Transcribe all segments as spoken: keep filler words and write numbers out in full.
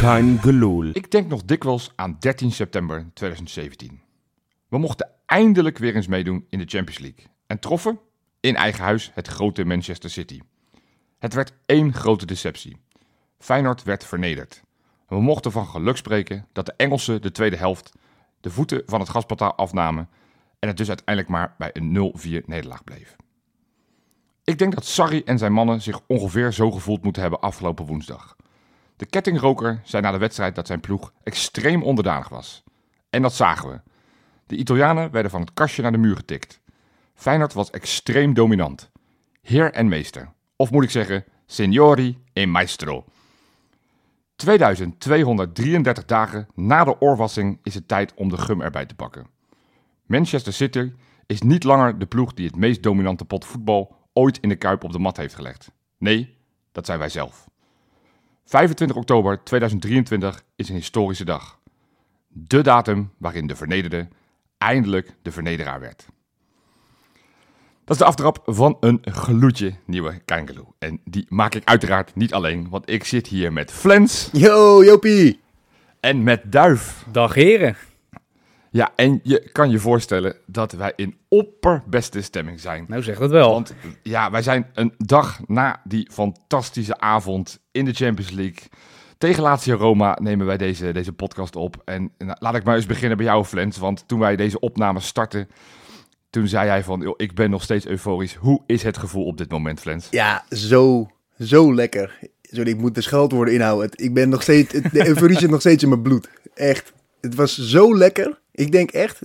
Kein gelul. Ik denk nog dikwijls aan dertien september tweeduizend zeventien. We mochten eindelijk weer eens meedoen in de Champions League. En troffen in eigen huis het grote Manchester City. Het werd één grote deceptie. Feyenoord werd vernederd. We mochten van geluk spreken dat de Engelsen de tweede helft de voeten van het gaspedaal afnamen en het dus uiteindelijk maar bij een nul vier nederlaag bleef. Ik denk dat Sarri en zijn mannen zich ongeveer zo gevoeld moeten hebben afgelopen woensdag. De kettingroker zei na de wedstrijd dat zijn ploeg extreem onderdanig was. En dat zagen we. De Italianen werden van het kastje naar de muur getikt. Feyenoord was extreem dominant. Heer en meester. Of moet ik zeggen, signori e maestro. tweeduizendtweehonderddrieëndertig dagen na de oorwassing is het tijd om de gum erbij te pakken. Manchester City is niet langer de ploeg die het meest dominante pot voetbal ooit in de Kuip op de mat heeft gelegd. Nee, dat zijn wij zelf. vijfentwintig oktober tweeduizend drieëntwintig is een historische dag. De datum waarin de vernederde eindelijk de vernederaar werd. Dat is de aftrap van een gloedje nieuwe Kein. En die maak ik uiteraard niet alleen, want ik zit hier met Flens. Yo, Jopie. En met Duif. Dag heren. Ja, en je kan je voorstellen dat wij in opperbeste stemming zijn. Nou zeg dat wel. Want ja, wij zijn een dag na die fantastische avond in de Champions League. Tegen Lazio Roma nemen wij deze, deze podcast op. En nou, laat ik maar eens beginnen bij jou, Flens. Want toen wij deze opname startten, toen zei jij van, joh, ik ben nog steeds euforisch. Hoe is het gevoel op dit moment, Flens? Ja, zo, zo lekker. Sorry, ik moet de scheldwoorden inhouden. Ik ben nog steeds, de euforie zit nog steeds in mijn bloed. Echt. Het was zo lekker. Ik denk echt,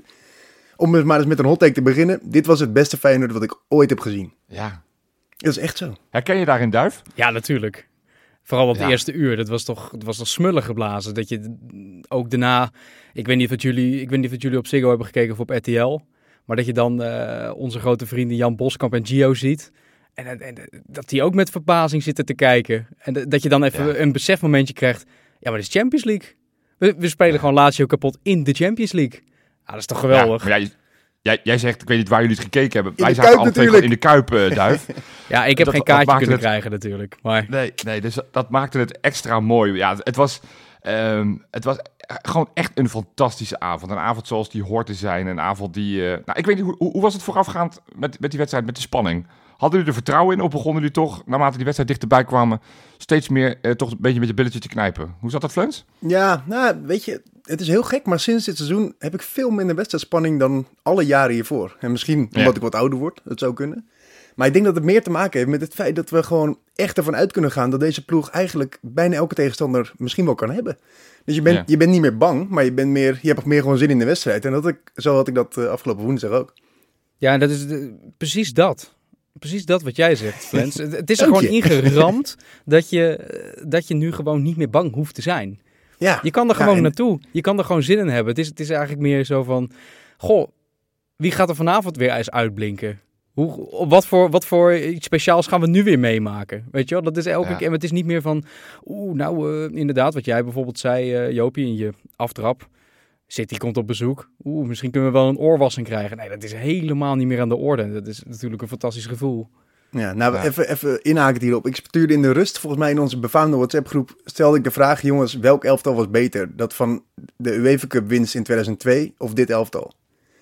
om maar eens met een hot take te beginnen, dit was het beste Feyenoord wat ik ooit heb gezien. Ja. Dat is echt zo. Herken je daarin, Duif? Ja, natuurlijk. Vooral op Ja. het eerste uur. Dat was toch, dat was toch smullen geblazen. Dat je ook daarna, ik weet niet of jullie, ik weet niet of jullie op Ziggo hebben gekeken of op R T L, maar dat je dan uh, onze grote vrienden Jan Boskamp en Gio ziet. En, en, en dat die ook met verbazing zitten te kijken. En dat je dan even Ja. een besefmomentje krijgt. Ja, maar dit is Champions League. We, we spelen Ja. gewoon Lazio kapot in de Champions League. Ja, dat is toch geweldig. Ja, maar jij, jij, jij zegt, ik weet niet waar jullie het gekeken hebben. In wij de zaten Kuip alle twee natuurlijk. gewoon in de Kuip, uh, Duif. Ja, ik heb Dat- geen dat kaartje maakte kunnen het- krijgen natuurlijk. Maar Nee, nee, dus dat maakte het extra mooi. Ja, het was, um, het was gewoon echt een fantastische avond. Een avond zoals die hoort te zijn. Een avond die... Uh, nou, ik weet niet, hoe, hoe was het voorafgaand met, met die wedstrijd, met de spanning? Hadden jullie er vertrouwen in of begonnen jullie toch, naarmate die wedstrijd dichterbij kwamen, steeds meer uh, toch een beetje met je billetje te knijpen? Hoe zat dat, Flens? Ja, nou, weet je, het is heel gek, maar sinds dit seizoen heb ik veel minder wedstrijdspanning dan alle jaren hiervoor. En misschien omdat Ja. ik wat ouder word, dat zou kunnen. Maar ik denk dat het meer te maken heeft met het feit dat we gewoon echt ervan uit kunnen gaan dat deze ploeg eigenlijk bijna elke tegenstander misschien wel kan hebben. Dus je bent, Ja. je bent niet meer bang, maar je, bent meer, je hebt meer gewoon zin in de wedstrijd. En dat ik, zo had ik dat uh, afgelopen woensdag ook. ja, dat is de- precies dat. Precies dat wat jij zegt, Flens. Het, het is er Dank gewoon je. ingeramd dat je, eh, dat je nu gewoon niet meer bang hoeft te zijn. Ja, Je kan er ja, gewoon en- naartoe. Je kan er gewoon zin in hebben. Het is, het is eigenlijk meer zo van, goh, wie gaat er vanavond weer eens uitblinken? Hoe, op wat, voor, wat voor iets speciaals gaan we nu weer meemaken? Weet je wel, dat is elke Ja. keer. Het is niet meer van, oeh, nou uh, inderdaad, wat jij bijvoorbeeld zei, uh, Jopie, in je aftrap. City komt op bezoek. Oeh, misschien kunnen we wel een oorwassing krijgen. Nee, dat is helemaal niet meer aan de orde. Dat is natuurlijk een fantastisch gevoel. Ja, nou, Ja. even, even inhaken hierop. Ik stuurde in de rust, volgens mij in onze befaamde WhatsApp-groep, stelde ik de vraag, jongens, welk elftal was beter? Dat van de UEFA Cup winst in tweeduizend twee of dit elftal?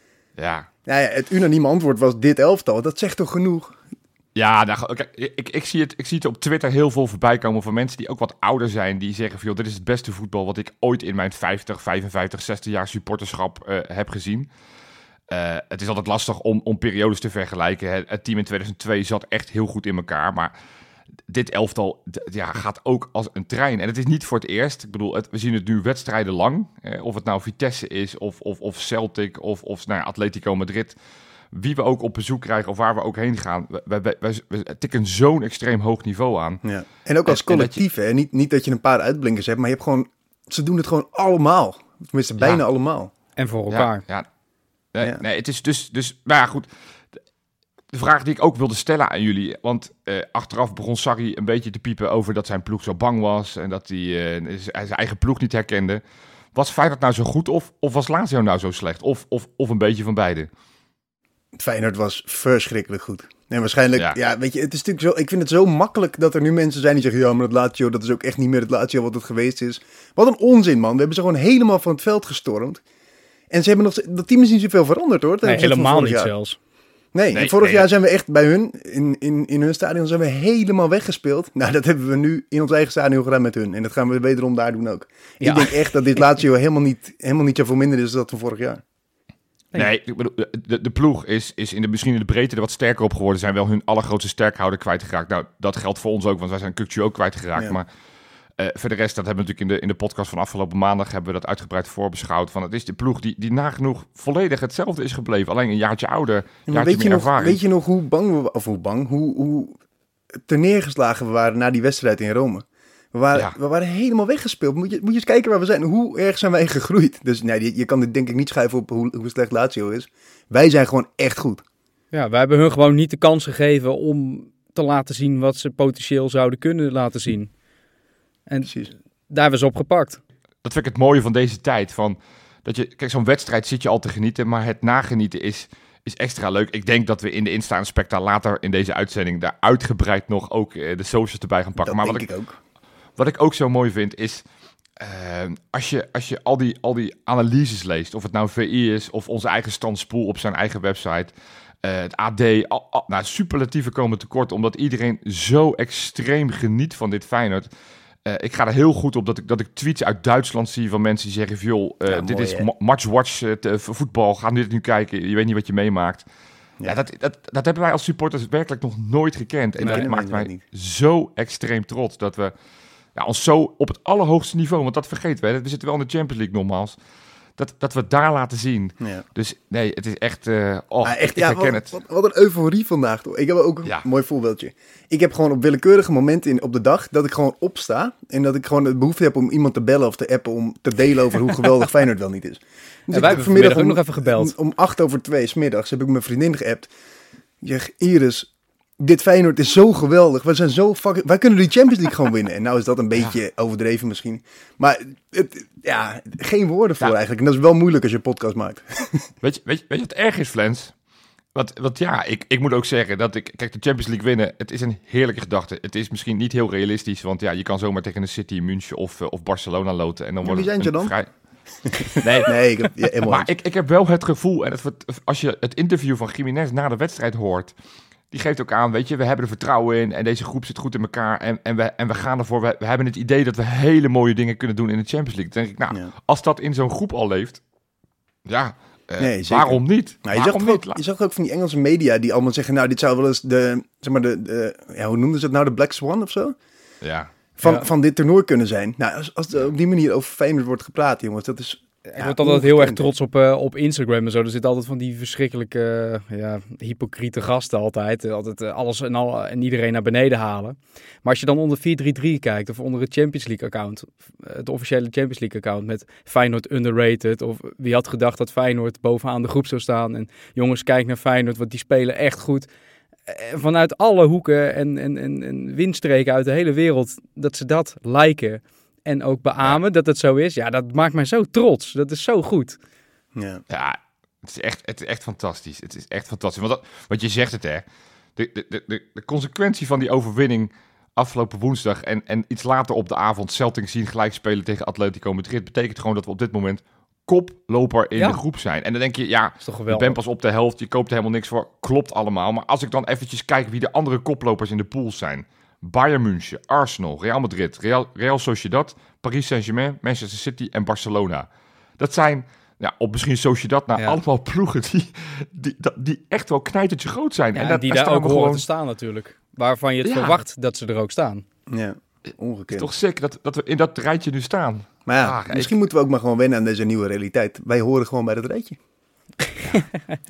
Ja. Nou ja, het unanieme antwoord was dit elftal. Dat zegt toch genoeg? Ja, nou, kijk, ik, ik, zie het, ik zie het op Twitter heel veel voorbij komen van mensen die ook wat ouder zijn. Die zeggen van, joh, dit is het beste voetbal wat ik ooit in mijn vijftig, vijfenvijftig, zestig jaar supporterschap uh, heb gezien. Uh, het is altijd lastig om, om periodes te vergelijken. Het, het team in tweeduizend twee zat echt heel goed in elkaar. Maar dit elftal d- ja, gaat ook als een trein. En het is niet voor het eerst. Ik bedoel, het, we zien het nu wedstrijden lang. Eh, of het nou Vitesse is, of, of, of Celtic, of, of nou ja, Atletico Madrid. Wie we ook op bezoek krijgen, of waar we ook heen gaan. We, we, we, we, we tikken zo'n extreem hoog niveau aan. Ja. En ook als En- en dat collectief, hè? Niet, niet dat je een paar uitblinkers hebt, maar je hebt gewoon, ze doen het gewoon allemaal. Tenminste, bijna Ja. allemaal. En voor elkaar. Ja, ja. Nee, Ja. nee, het is dus, dus... Maar ja, goed. De, de vraag die ik ook wilde stellen aan jullie... Want eh, achteraf begon Sarri een beetje te piepen over dat zijn ploeg zo bang was... en dat hij eh, zijn eigen ploeg niet herkende. Was Feyenoord nou zo goed of, of was Lazio nou zo slecht? Of, of, of een beetje van beide? Feyenoord was verschrikkelijk goed. En waarschijnlijk, ja. Ja. ja, weet je, het is natuurlijk zo, ik vind het zo makkelijk dat er nu mensen zijn die zeggen, ja, maar dat Lazio, dat is ook echt niet meer het Lazio wat het geweest is. Wat een onzin, man. We hebben ze gewoon helemaal van het veld gestormd. En ze hebben nog, dat team is niet zoveel veranderd, hoor. Nee, helemaal niet zelfs. Nee, Nee, en vorig nee. jaar zijn we echt bij hun, in, in, in hun stadion zijn we helemaal weggespeeld. Nou, dat hebben we nu in ons eigen stadion gedaan met hun. En dat gaan we wederom daar doen ook. Ja. Ik denk echt dat dit Lazio helemaal niet, helemaal niet zoveel minder is dan dat van vorig jaar. Nee. Nee, ik bedoel, de, de ploeg is, is in de, misschien in de breedte er wat sterker op geworden. Zijn wel hun allergrootste sterkhouder kwijtgeraakt. Nou, dat geldt voor ons ook, want wij zijn Kukçu ook kwijtgeraakt. Ja. Maar uh, voor de rest, dat hebben we natuurlijk in de, in de podcast van afgelopen maandag hebben we dat uitgebreid voorbeschouwd. Van het is de ploeg die, die nagenoeg volledig hetzelfde is gebleven. Alleen een jaartje ouder, een Ja, maar jaartje weet, je meer nog, ervaring. weet je nog hoe bang we, of hoe bang, hoe, hoe terneergeslagen we waren na die wedstrijd in Rome? We waren, Ja. we waren helemaal weggespeeld. Moet je, moet je eens kijken waar we zijn. Hoe erg zijn wij gegroeid? Dus nee, je, je kan dit denk ik niet schuiven op hoe, hoe slecht Lazio is. Wij zijn gewoon echt goed. Ja, wij hebben hun gewoon niet de kans gegeven om te laten zien wat ze potentieel zouden kunnen laten zien. En Precies. daar hebben ze op gepakt. Dat vind ik het mooie van deze tijd. Van, dat je, kijk, zo'n wedstrijd zit je al te genieten, maar het nagenieten is, is extra leuk. Ik denk dat we in de Insta Specta later in deze uitzending daar uitgebreid nog ook uh, de socials erbij gaan pakken. Dat maar denk wat ik ook. Wat ik ook zo mooi vind is, uh, als je, als je al, die, al die analyses leest, of het nou V I is of onze eigen Stan Spoel op zijn eigen website, uh, het A D, al, al, nou, superlatieven komen tekort, omdat iedereen zo extreem geniet van dit Feyenoord. Uh, ik ga er heel goed op dat ik, dat ik tweets uit Duitsland zie van mensen die zeggen, joh, uh, Ja, dit mooi, is hè? ma- matchwatch uh, te- voor voetbal, ga dit nu kijken, je weet niet wat je meemaakt. Ja, Ja. dat, dat, dat hebben wij als supporters werkelijk nog nooit gekend. En Nee, dat dat maakt meen je mij niet. zo extreem trots dat we ja, ons zo op het allerhoogste niveau, want dat vergeten we, we zitten wel in de Champions League nogmaals, dat, dat we het daar laten zien. Ja. Dus nee, het is echt, uh, oh, Maar echt, ik ja, herken wat, het. Wat, wat een euforie vandaag. Toch? Ik heb ook een Ja. mooi voorbeeldje. Ik heb gewoon op willekeurige momenten in, op de dag dat ik gewoon opsta. En dat ik gewoon de behoefte heb om iemand te bellen of te appen om te delen over hoe geweldig Feyenoord wel niet is. Dus wij ik hebben vanmiddag ook nog even gebeld. Om, om acht over twee 's middags heb ik mijn vriendin geappt. Ik zeg, Iris, dit Feyenoord is zo geweldig. We zijn zo fucking, wij kunnen die Champions League gewoon winnen. En nou is dat een beetje overdreven misschien. Maar het, ja, geen woorden voor Ja. eigenlijk. En dat is wel moeilijk als je een podcast maakt. Weet je, weet, je, weet je wat erg is, Flens? Want, want ja, ik, ik moet ook zeggen dat ik... Kijk, de Champions League winnen, het is een heerlijke gedachte. Het is misschien niet heel realistisch, want ja, je kan zomaar tegen een City, München of, uh, of Barcelona loten. En dan Ja, wordt wie het zijn een ze dan? vrij- Nee, Nee, ik heb, ja, helemaal maar ik, ik heb wel het gevoel, en het, wordt- als je het interview van Gimenez na de wedstrijd hoort, die geeft ook aan, weet je, we hebben er vertrouwen in en deze groep zit goed in elkaar en, en, we, en we gaan ervoor. We, we hebben het idee dat we hele mooie dingen kunnen doen in de Champions League. Dan denk ik, nou, Ja. als dat in zo'n groep al leeft, ja, uh, Nee, zeker. waarom niet? Nou, je, zag waarom toch ook, niet? je zag ook van die Engelse media die allemaal zeggen, nou, dit zou wel eens de, zeg maar de, de ja, hoe noemden ze het nou, de Black Swan of zo? Ja, Van, Ja. van dit toernooi kunnen zijn. Nou, als, als er op die manier over Feyenoord wordt gepraat, jongens, dat is... Ik ja, word altijd heel erg ongekend. trots op, uh, op Instagram en zo. Er zitten altijd van die verschrikkelijke, uh, ja, hypocriete gasten altijd. Uh, altijd uh, alles en, al, en iedereen naar beneden halen. Maar als je dan onder vier drie drie kijkt of onder het Champions League account, uh, het officiële Champions League account met Feyenoord underrated, of wie had gedacht dat Feyenoord bovenaan de groep zou staan. En jongens, kijk naar Feyenoord, want die spelen echt goed. Uh, vanuit alle hoeken en, en, en, en windstreken uit de hele wereld, dat ze dat liken. En ook beamen ja. dat het zo is. Ja, dat maakt mij zo trots. Dat is zo goed. Ja. ja het, is echt, het is echt fantastisch. Het is echt fantastisch. Want, dat, want je zegt het, hè. De, de, de, de consequentie van die overwinning afgelopen woensdag en, en iets later op de avond Celtic zien gelijk spelen tegen Atletico Madrid, betekent gewoon dat we op dit moment koploper in ja. de groep zijn. En dan denk je, ja, je bent pas op de helft, je koopt er helemaal niks voor. Klopt allemaal. Maar als ik dan eventjes kijk wie de andere koplopers in de pool zijn. Bayern München, Arsenal, Real Madrid, Real, Real Sociedad, Paris Saint-Germain, Manchester City en Barcelona. Dat zijn, ja, op misschien Sociedad, nou, ja. allemaal ploegen die, die, die, die echt wel knijtertje groot zijn. Ja, en dat, die daar daar ook we horen gewoon... te staan natuurlijk. Waarvan je het ja. verwacht dat ze er ook staan. Ja, ongekend. Het is toch sick dat, dat we in dat rijtje nu staan. Maar ja, ah, misschien ik... moeten we ook maar gewoon wennen aan deze nieuwe realiteit. Wij horen gewoon bij dat rijtje. Ja,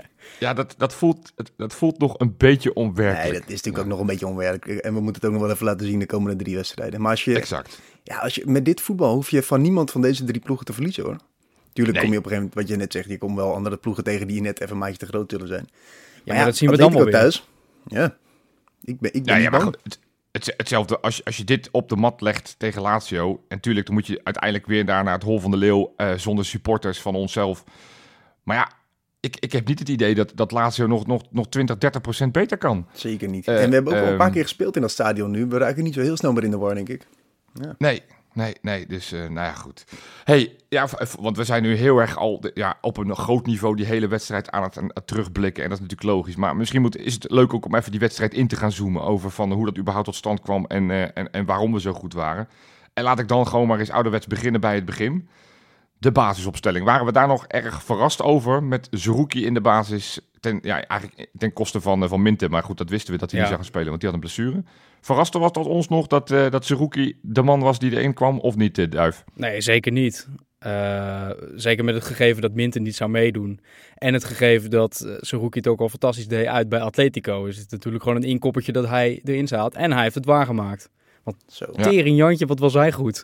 ja dat, dat, voelt, dat voelt nog een beetje onwerkelijk. Nee, dat is natuurlijk ja. ook nog een beetje onwerkelijk. En we moeten het ook nog wel even laten zien de komende drie wedstrijden. Maar als je, exact. Ja, als je, met dit voetbal hoef je van niemand van deze drie ploegen te verliezen, hoor. Tuurlijk nee. kom je op een gegeven moment, wat je net zegt, je komt wel andere ploegen tegen die net even een maatje te groot zullen zijn. Ja, maar ja, dat zien we dan wel weer. Thuis. Ja, ik ben, ik ben ja, ja, ja, maar goed, het, het, hetzelfde, als je, als je dit op de mat legt tegen Lazio, en tuurlijk, dan moet je uiteindelijk weer daar naar het hol van de leeuw, uh, zonder supporters van onszelf. Maar ja, ik, ik heb niet het idee dat, dat Lazio nog, nog, nog twintig, dertig procent beter kan. Zeker niet. Uh, en we hebben ook um, al een paar keer gespeeld in dat stadion nu. We raken niet zo heel snel meer in de war, denk ik. Ja. Nee, nee, nee. Dus, uh, nou ja, goed. Hey, ja, want we zijn nu heel erg al ja, op een groot niveau die hele wedstrijd aan het, aan het terugblikken. En dat is natuurlijk logisch. Maar misschien moet, is het leuk ook om even die wedstrijd in te gaan zoomen over van hoe dat überhaupt tot stand kwam en, uh, en, en waarom we zo goed waren. En laat ik dan gewoon maar eens ouderwets beginnen bij het begin. De basisopstelling. Waren we daar nog erg verrast over met Zerouki in de basis? Ten, ja, eigenlijk ten koste van, van Minte. Maar goed, dat wisten we dat hij ja. niet zou gaan spelen, want die had een blessure. Verraste was dat ons nog dat, uh, dat Zerouki de man was die erin kwam of niet, uh, Duif? Nee, zeker niet. Uh, zeker met het gegeven dat Minte niet zou meedoen. En het gegeven dat uh, Zerouki het ook al fantastisch deed uit bij Atletico. Is het natuurlijk gewoon een inkoppertje dat hij erin zat. En hij heeft het waargemaakt. Want Zo. tering Jantje, wat was hij goed.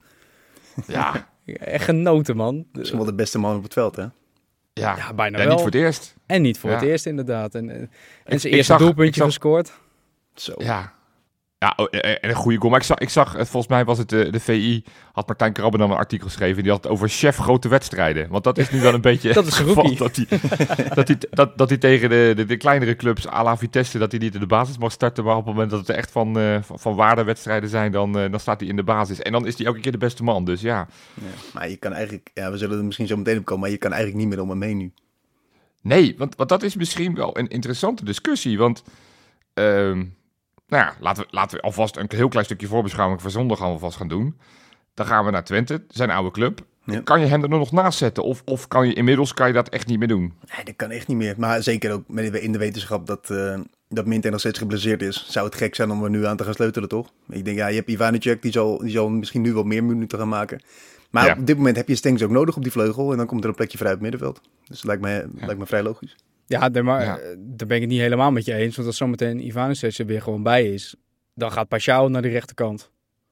Ja. Echt genoten, man. Misschien wel de beste man op het veld, hè? Ja, ja bijna ja, wel. niet voor het eerst. En niet voor ja. het eerst, inderdaad. En, en ik, zijn eerste zag, doelpuntje zag, gescoord. Zo. Ja. Ja, en een goede goal. Maar ik zag, ik zag, volgens mij was het de, de V I, had Martijn Krabbe dan een artikel geschreven. Die had het over chef grote wedstrijden. Want dat is nu wel een beetje... dat is Zerouki. Dat hij dat die, dat, dat die tegen de, de, de kleinere clubs, à la Vitesse, dat hij niet in de basis mag starten. Maar op het moment dat het echt van, uh, van, van waardewedstrijden zijn, dan, uh, dan staat hij in de basis. En dan is hij elke keer de beste man. Dus ja. ja. Maar je kan eigenlijk... Ja, we zullen er misschien zo meteen op komen. Maar je kan eigenlijk niet meer om hem heen nu. Nee, want, want dat is misschien wel een interessante discussie. Want... Uh, Nou ja, laten we, laten we alvast een heel klein stukje voorbeschouwing voor zondag alvast gaan doen. Dan gaan we naar Twente, zijn oude club. Ja. Kan je hem er nog naast zetten? Of, of kan je inmiddels kan je dat echt niet meer doen? Nee, dat kan echt niet meer. Maar zeker ook in de wetenschap dat, uh, dat Minte nog steeds geblesseerd is. Zou het gek zijn om er nu aan te gaan sleutelen, toch? Ik denk, ja, je hebt Ivaniček, die zal, die zal misschien nu wel meer minuten gaan maken. Maar ja. op dit moment heb je Stengs ook nodig op die vleugel. En dan komt er een plekje vrij op het middenveld. Dus dat lijkt me, ja. lijkt me vrij logisch. Ja, daar, maar, ja, daar ben ik het niet helemaal met je eens. Want als zometeen Ivaniček er weer gewoon bij is, dan gaat Paixão naar de rechterkant.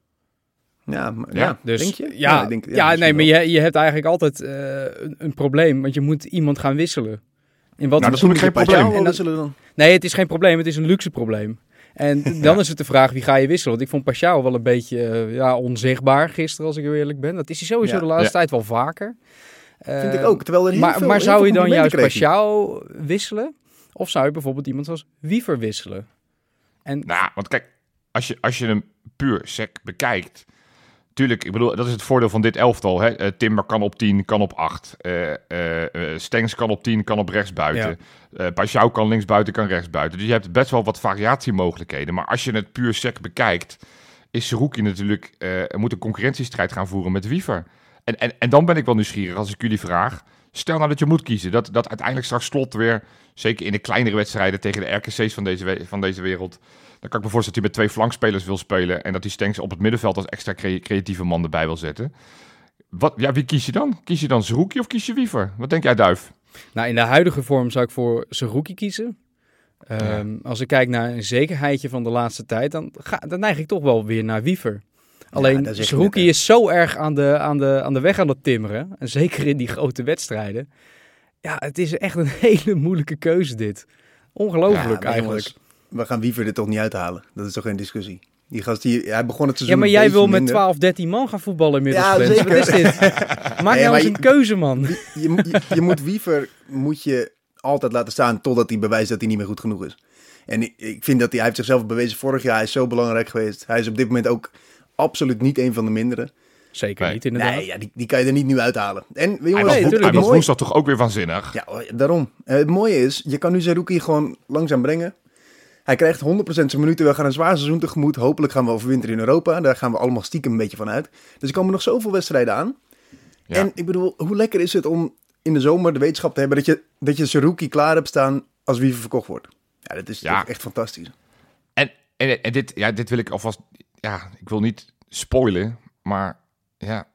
Ja, maar, ja, dus, denk je? Ja, ja, ik denk, ja, ja nee, maar je, je hebt eigenlijk altijd uh, een, een probleem. Want je moet iemand gaan wisselen. In wat nou, dat is geen probleem. En dat, dan? Nee, het is geen probleem. Het is een luxe probleem. En dan ja. is het de vraag, wie ga je wisselen? Want ik vond Paixão wel een beetje uh, ja, onzichtbaar gisteren, als ik heel eerlijk ben. Dat is hij sowieso ja. de laatste ja. tijd wel vaker. Vind uh, ik ook. Terwijl er heel maar veel, maar heel zou veel je dan juist Paixão wisselen? Of zou je bijvoorbeeld iemand zoals Wiever wisselen? En... Nou, want kijk, als je, als je hem puur sec bekijkt... Tuurlijk, ik bedoel, dat is het voordeel van dit elftal. Hè? Uh, Timber kan op tien, kan op acht. Uh, uh, uh, Stengs kan op tien, kan op rechts buiten. Ja. Uh, Paixão kan links buiten, kan rechts buiten. Dus je hebt best wel wat variatiemogelijkheden. Maar als je het puur sec bekijkt... is Zerouki natuurlijk... Uh, moet een concurrentiestrijd gaan voeren met Wiever. En, en, en dan ben ik wel nieuwsgierig als ik jullie vraag... Stel nou dat je moet kiezen. Dat, dat uiteindelijk straks Slot weer... zeker in de kleinere wedstrijden tegen de R K C's van deze, van deze wereld... dan kan ik me voorstellen dat hij met twee flankspelers wil spelen... en dat hij Stengs op het middenveld als extra cre- creatieve man erbij wil zetten. Wat, ja, wie kies je dan? Kies je dan Zerouki of kies je Wiever? Wat denk jij, Duif? Nou, in de huidige vorm zou ik voor Zerouki kiezen. Um, ja. Als ik kijk naar een zekerheidje van de laatste tijd... dan, ga, dan neig ik toch wel weer naar Wiever. Alleen, ja, Zerouki is zo erg aan de, aan, de, aan de weg aan het timmeren. En zeker in die grote wedstrijden. Ja, het is echt een hele moeilijke keuze dit. Ongelooflijk ja, eigenlijk. Jongens, we gaan Wiever er toch niet uithalen. Dat is toch geen discussie. Die gast, die, hij begon het seizoen Ja, maar jij wil met twaalf, dertien man gaan voetballen inmiddels. Ja, zeker. Wat is dit? Maak nee, nou eens een keuze, man. Je, je, je, je moet Wiever moet je altijd laten staan totdat hij bewijst dat hij niet meer goed genoeg is. En ik, ik vind dat hij, hij heeft zichzelf bewezen vorig jaar. Hij is zo belangrijk geweest. Hij is op dit moment ook... absoluut niet een van de mindere. Zeker nee. niet, inderdaad. Nee, ja, die, die kan je er niet nu uithalen. En, jongens, hij was, nee, hij was woensdag toch ook weer waanzinnig? Ja, daarom. Uh, het mooie is, je kan nu Zerouki gewoon langzaam brengen. Hij krijgt honderd procent zijn minuten. We gaan een zwaar seizoen tegemoet. Hopelijk gaan we overwinteren in Europa. Daar gaan we allemaal stiekem een beetje van uit. Dus er komen nog zoveel wedstrijden aan. Ja. En ik bedoel, hoe lekker is het om in de zomer de wetenschap te hebben... dat je, dat je Zerouki klaar hebt staan als Wiever verkocht wordt. Ja, dat is ja. toch echt fantastisch. En, en, en dit, ja, dit wil ik alvast... Ja, ik wil niet spoilen, maar ja,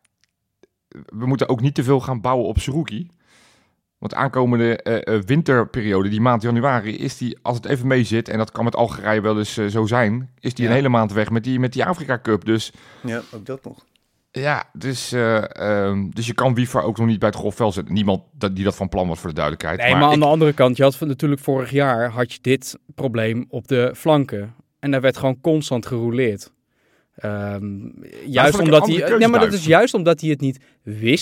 we moeten ook niet te veel gaan bouwen op Zerouki. Want aankomende uh, winterperiode, die maand januari, is die, als het even mee zit, en dat kan met Algerije wel eens uh, zo zijn, is die ja. een hele maand weg met die, met die Afrika Cup. Dus, ja, ook dat nog. Ja, dus, uh, um, dus je kan Wiever ook nog niet bij het grofveld zetten. Niemand dat, die dat van plan was voor de duidelijkheid. Nee, maar, maar aan ik... de andere kant, je had natuurlijk vorig jaar had je dit probleem op de flanken. En daar werd gewoon constant gerouleerd. Um, juist omdat hij, nee, maar dat is juist omdat hij het niet wist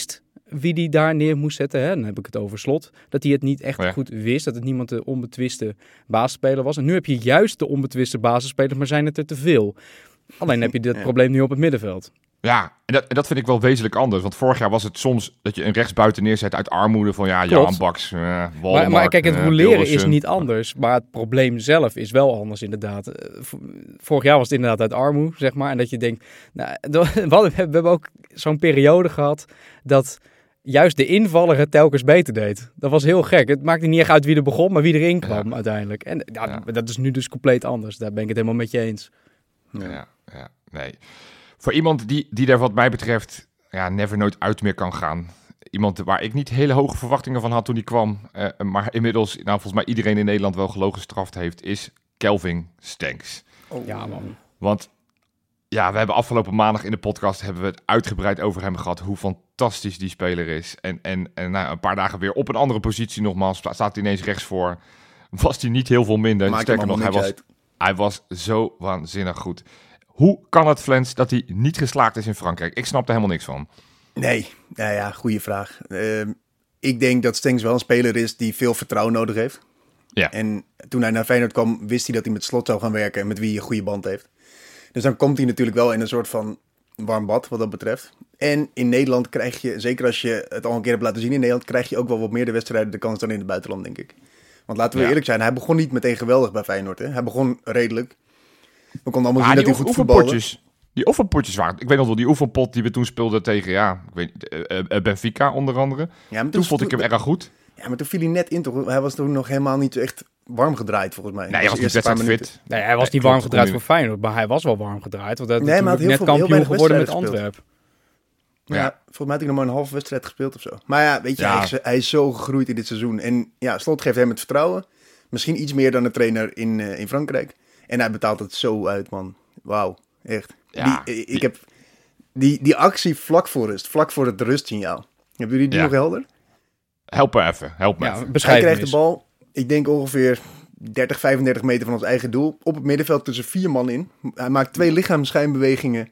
wie die daar neer moest zetten. Hè? Dan heb ik het over Slot. Dat hij het niet echt Oh ja. goed wist. Dat het niemand de onbetwiste basisspeler was. En nu heb je juist de onbetwiste basisspelers, maar zijn het er te veel. Alleen heb je dit Ja. probleem nu op het middenveld. Ja, en dat, en dat vind ik wel wezenlijk anders. Want vorig jaar was het soms dat je een rechtsbuiten neerzet uit armoede van ja, Klopt. Jan Baks, uh, Maar, maar kijk, het uh, roleren is Pilissen. niet anders. Maar het probleem zelf is wel anders inderdaad. Eh, v- Vorig jaar was het inderdaad uit armoede, zeg maar. En dat je denkt, nou, we hadden- we hebben ook zo'n periode gehad dat juist de invaller het telkens beter deed. Dat was heel gek. Het maakte niet echt uit wie er begon, maar wie erin kwam Ja. uiteindelijk. En ja, Ja. dat is nu dus compleet anders. Daar ben ik het helemaal met je eens. Ja, ja, nee. Voor iemand die, die er wat mij betreft ja, never nooit uit meer kan gaan. Iemand waar ik niet hele hoge verwachtingen van had toen hij kwam. Uh, maar inmiddels, nou, volgens mij iedereen in Nederland wel gelogen gestraft heeft, is Kelvin Stenks. Ja, man. Want ja, we hebben afgelopen maandag in de podcast hebben we het uitgebreid over hem gehad. Hoe fantastisch die speler is. En, en, en nou, een paar dagen weer op een andere positie nogmaals. Staat hij ineens rechts voor. Was hij niet heel veel minder. Maakt hem Sterker nog, hij allemaal was, niks hij was zo waanzinnig goed. Hoe kan het, Flens, dat hij niet geslaagd is in Frankrijk? Ik snap er helemaal niks van. Nee, nou ja, goede vraag. Ehm, ik denk dat Stenks wel een speler is die veel vertrouwen nodig heeft. Ja. En toen hij naar Feyenoord kwam, wist hij dat hij met Slot zou gaan werken en met wie hij een goede band heeft. Dus dan komt hij natuurlijk wel in een soort van warm bad wat dat betreft. En in Nederland krijg je, zeker als je het al een keer hebt laten zien in Nederland, krijg je ook wel wat meer de wedstrijden de kans dan in het buitenland, denk ik. Want laten we Ja. eerlijk zijn, hij begon niet meteen geweldig bij Feyenoord. Hè? Hij begon redelijk. We konden allemaal Maar zien dat die hij goed oef- voetbalde. oefenpotjes, die oefenpotjes waren... Ik weet nog wel, die oefenpot die we toen speelden tegen, ja, ik weet, uh, uh, Benfica onder andere. Ja, maar Toen vond ik hem erg goed. Ja, maar toen viel hij net in, toch? Hij was toen nog helemaal niet echt warm gedraaid, volgens mij. Nee, hij was De niet eerste paar wedstrijd minuten. fit. Nee, hij was Nee, niet klopt, warm gedraaid kon voor Feyenoord, maar hij was wel warm gedraaid. Want hij had Nee, maar hij had natuurlijk heel net veel- heel kampioen weinig geworden met wedstrijden Antwerpen. Ja, Ja. volgens mij had hij nog maar een halve wedstrijd gespeeld of zo. Maar ja, weet je, Ja. Hij, is, hij is zo gegroeid in dit seizoen. En ja, Slot geeft hem het vertrouwen. Misschien iets meer dan de trainer in, uh, in Frankrijk. En hij betaalt het zo uit, man. Wauw, echt. Ja, die, ik die- heb die, die actie vlak voor rust, vlak voor het rustsignaal. Hebben jullie die Ja. nog helder? Help me even, help me Ja, even. Hij beschrijf hem krijgt eens. de bal, ik denk ongeveer dertig, vijfendertig meter van ons eigen doel. Op het middenveld tussen vier man in. Hij maakt twee lichaamsschijnbewegingen.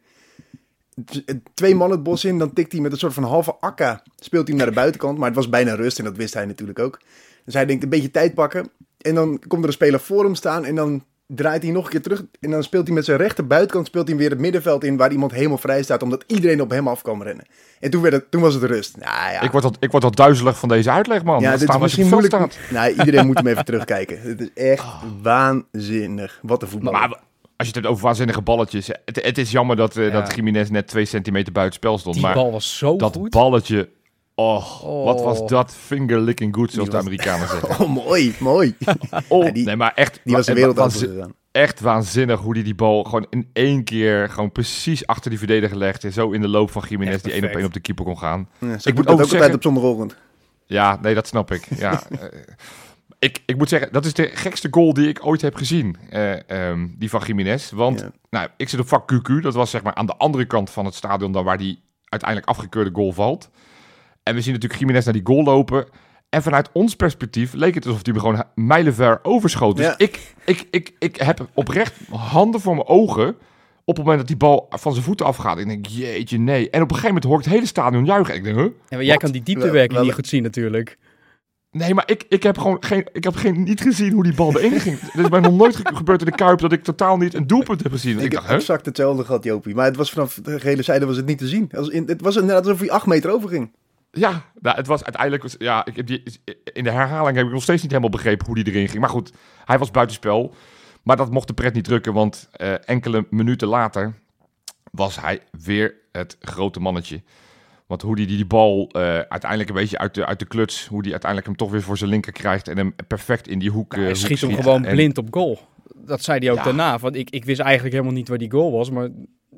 T- Twee man het bos in, dan tikt hij met een soort van halve akka. Speelt hij hem naar de buitenkant, maar het was bijna rust en dat wist hij natuurlijk ook. Dus hij denkt een beetje tijd pakken. En dan komt er een speler voor hem staan en dan draait hij nog een keer terug. En dan speelt hij met zijn rechter buitenkant speelt hij weer het middenveld in waar iemand helemaal vrij staat. Omdat iedereen op hem af kan rennen. En toen, werd het, toen was het rust. Nou ja. Ik word, al, ik word al duizelig van deze uitleg, man. Ja, Dat dit is staan als je misschien op het moeilijk. veld staat. Nee, iedereen moet hem even terugkijken. Het is echt waanzinnig. Wat een voetbal. Maar als je het hebt over waanzinnige balletjes... Het, het is jammer dat, uh, Ja. dat Jiménez net twee centimeter buiten spel stond. Die maar bal was zo dat goed. balletje... Oh, Oh. wat was dat finger licking good, zoals de was- Amerikanen zeggen. Oh, mooi, mooi. Oh, Ja, die- nee, maar echt... Die was de wa- wereld waanzin- over gegaan. Echt waanzinnig hoe hij die bal gewoon in één keer... gewoon precies achter die verdediger legde. Zo in de loop van Jiménez Echt die één op perfect. één op de keeper kon gaan. Ja, Ik ik moet moet ook ook zeggen- altijd op zondagochtend. Ja, nee, dat snap ik. Ja, eh, ik, ik moet zeggen, dat is de gekste goal die ik ooit heb gezien. eh, ehm, die van Jiménez. Want Ja. nou, ik zit op vak Q Q. Dat was zeg maar aan de andere kant van het stadion... dan waar die uiteindelijk afgekeurde goal valt. En we zien natuurlijk Jiménez naar die goal lopen... En vanuit ons perspectief leek het alsof hij me gewoon mijlenver overschoot. Dus Ja. ik, ik, ik, ik heb oprecht handen voor mijn ogen... op het moment dat die bal van zijn voeten afgaat. Ik denk, jeetje, nee. En op een gegeven moment hoor ik het hele stadion juichen. Ik denk, huh? Ja, maar jij Wat? kan die dieptewerking Wel- niet wel- goed zien natuurlijk. Nee, maar ik, ik heb gewoon geen, ik heb geen, niet gezien hoe die bal erin ging. Het is mij nog nooit ge- gebeurd in de Kuip dat ik totaal niet een doelpunt heb gezien. Ik, Ik dacht, heb hè? exact hetzelfde gehad, Jopie. Maar het was vanaf de gele zijde was het niet te zien. Als in, het was inderdaad alsof hij acht meter over ging. Ja, nou, het was uiteindelijk... was- Ja, ik heb die, in de herhaling heb ik nog steeds niet helemaal begrepen hoe die erin ging. Maar goed, hij was buitenspel. Maar dat mocht de pret niet drukken, want eh, enkele minuten later was hij weer het grote mannetje. Want hoe die die, die bal eh, uiteindelijk een beetje uit de, uit de kluts... hoe die uiteindelijk hem toch weer voor zijn linker krijgt... en hem perfect in die hoek, Ja, hij eh, schiet hoek hem gewoon En- blind op goal. Dat zei hij ook Ja. daarna. Want ik, ik wist eigenlijk helemaal niet waar die goal was, maar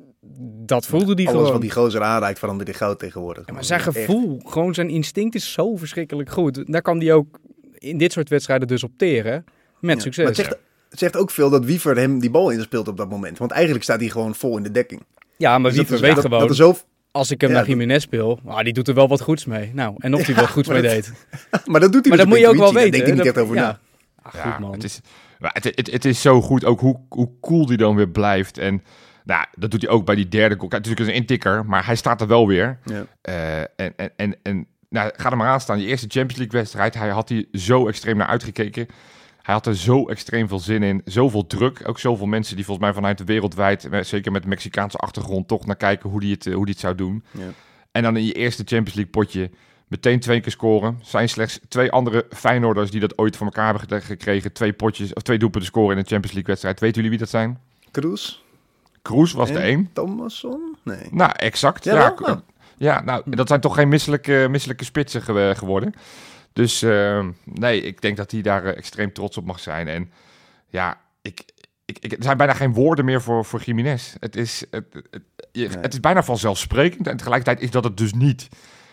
dat voelde hij Alles gewoon. wat die gozer aanraakt verandert in goud tegenwoordig. Ja, maar zijn Echt. gevoel, gewoon zijn instinct is zo verschrikkelijk goed. Daar kan hij ook in dit soort wedstrijden dus op teren. Met Ja. succes. Maar het zegt, het zegt ook veel dat Wiever hem die bal inspeelt op dat moment. Want eigenlijk staat hij gewoon vol in de dekking. Ja, maar Dus Wiever dat is- weet dat, gewoon, Dat er zo, als ik hem Ja, naar dat- Jiménez speel, ah, die doet er wel wat goeds mee. Nou, en of hij wel goeds maar mee dat- deed. maar dat doet hij Maar dus dat op moet je ook wel intuïtie. weten. Daar denkt hij hè? niet echt Dat- over ja. na. Ah, Ja, goed man. Het is, maar het, het, het is zo goed ook hoe, hoe cool die dan weer blijft. En Nou, dat doet hij ook bij die derde goal. Kijk, natuurlijk is een intikker, maar hij staat er wel weer. Ja. Uh, en en, en, en nou, ga er maar aan staan. Die eerste Champions League wedstrijd, hij had hier zo extreem naar uitgekeken. Hij had er zo extreem veel zin in. Zoveel druk. Ook zoveel mensen die volgens mij vanuit de wereldwijd, zeker met Mexicaanse achtergrond, toch naar kijken hoe hij het, hoe die het zou doen. Ja. En dan in je eerste Champions League potje meteen twee keer scoren. Zijn slechts twee andere Feyenoorders die dat ooit voor elkaar hebben gekregen. Twee potjes of twee doelpunten scoren in een Champions League wedstrijd. Weten jullie wie dat zijn? Kroes. Kroes was en de één. Thomasson? Nee. Nou, exact. Ja, ja, oh. ja nou, dat zijn toch geen misselijke, misselijke spitsen ge- geworden. Dus uh, nee, ik denk dat hij daar uh, extreem trots op mag zijn. En ja, ik, ik, ik, er zijn bijna geen woorden meer voor, voor Gimenez. Het is, het, het, je, nee. het is bijna vanzelfsprekend en tegelijkertijd is dat het dus niet.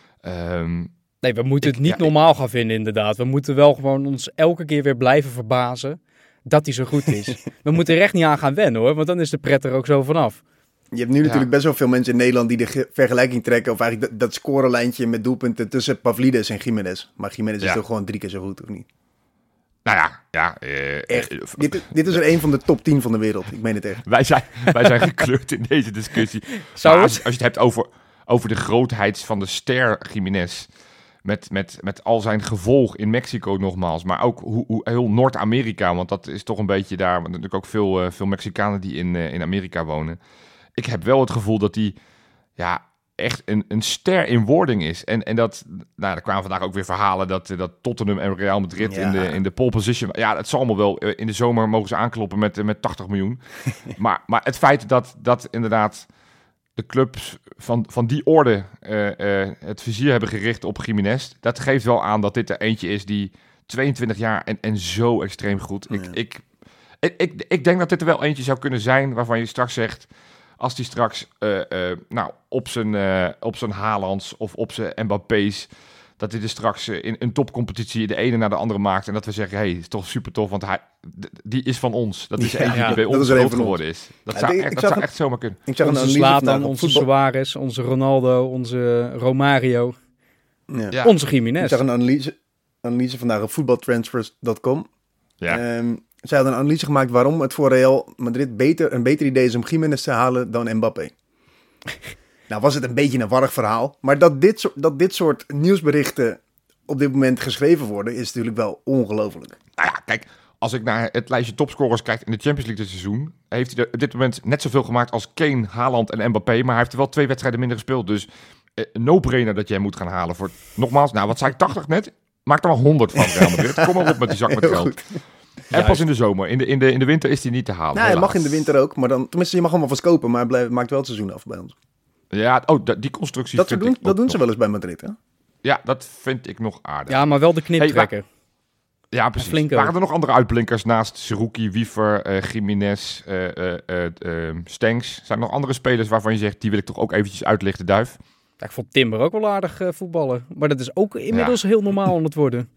Um, nee, we moeten ik, het niet ja, normaal ik, gaan vinden inderdaad. We moeten wel gewoon ons elke keer weer blijven verbazen dat hij zo goed is. We moeten er echt niet aan gaan wennen hoor, want dan is de pret er ook zo vanaf. Je hebt nu natuurlijk ja. best wel veel mensen in Nederland die de ge- vergelijking trekken, of eigenlijk dat, dat scorelijntje met doelpunten tussen Pavlidis en Gimenez. Maar Gimenez ja. is toch gewoon drie keer zo goed, of niet? Nou ja, ja. Uh, echt. Uh, dit, dit is er een van de top tien van de wereld. Ik meen het echt. Wij zijn, wij zijn gekleurd in deze discussie. Maar als, als je het hebt over, over de grootheid van de ster Gimenez, met, met, met al zijn gevolg in Mexico nogmaals, maar ook hoe, hoe, heel Noord-Amerika, want dat is toch een beetje daar, want natuurlijk ook veel, uh, veel Mexicanen die in, uh, in Amerika wonen. Ik heb wel het gevoel dat hij ja, echt een, een ster in wording is. En, en dat, nou, er kwamen vandaag ook weer verhalen dat, dat Tottenham en Real Madrid ja. in, de, in de pole position. Ja, het zal allemaal wel. In de zomer mogen ze aankloppen met, met tachtig miljoen. maar, maar het feit dat, dat inderdaad de clubs van, van die orde uh, uh, het vizier hebben gericht op Gimenez, dat geeft wel aan dat dit er eentje is die tweeëntwintig jaar en, en zo extreem goed. Ja. Ik, ik, ik, ik, ik denk dat dit er wel eentje zou kunnen zijn waarvan je straks zegt, als die straks uh, uh, nou, op zijn uh, op zijn Haalands of op zijn Mbappé's, dat hij er straks uh, in een topcompetitie de ene naar de andere maakt en dat we zeggen, hey, is toch super tof, want hij, d- die is van ons. Dat is ja, eentje ja, die bij ons groot geworden is. Dat ja, zou, ik, echt, ik dat zou een, echt zomaar kunnen. Ik zag onze Zlatan, onze Suarez, onze Ronaldo, onze Romario, ja. Ja. onze Gimenez. Ik zag een analyse, analyse vandaag op voetbaltransfers punt com. Ja. Um, Zij hadden een analyse gemaakt waarom het voor Real Madrid beter, een beter idee is om Gimenez te halen dan Mbappé. Nou was het een beetje een warrig verhaal. Maar dat dit, so- dat dit soort nieuwsberichten op dit moment geschreven worden, is natuurlijk wel ongelooflijk. Nou ja, kijk, als ik naar het lijstje topscorers kijk in de Champions League dit seizoen, heeft hij er op dit moment net zoveel gemaakt als Kane, Haaland en Mbappé. Maar hij heeft er wel twee wedstrijden minder gespeeld. Dus eh, no-brainer dat je hem moet gaan halen. Voor, nogmaals, nou wat zei ik, tachtig net? Maak er maar honderd van, Real Madrid. Kom maar op met die zak met geld. En Juist. Pas in de zomer. In de, in, de, in de winter is hij niet te halen. Nou, hij mag in de winter ook. Maar dan, tenminste, je mag allemaal vast kopen. Maar hij blijft, maakt wel het seizoen af bij ons. Ja, oh, die constructie. Dat, doen, dat doen ze wel eens bij Madrid, hè? Ja, dat vind ik nog aardig. Ja, maar wel de kniptrekker. Hey, wa- ja, precies. Flink Waren er nog andere uitblinkers naast Seruki, Wiever, uh, Gimenez, uh, uh, uh, uh, Stenks? Zijn er nog andere spelers waarvan je zegt, die wil ik toch ook eventjes uitlichten, Duif? Ja, ik vond Timber ook wel aardig uh, voetballen. Maar dat is ook inmiddels ja. heel normaal aan het worden.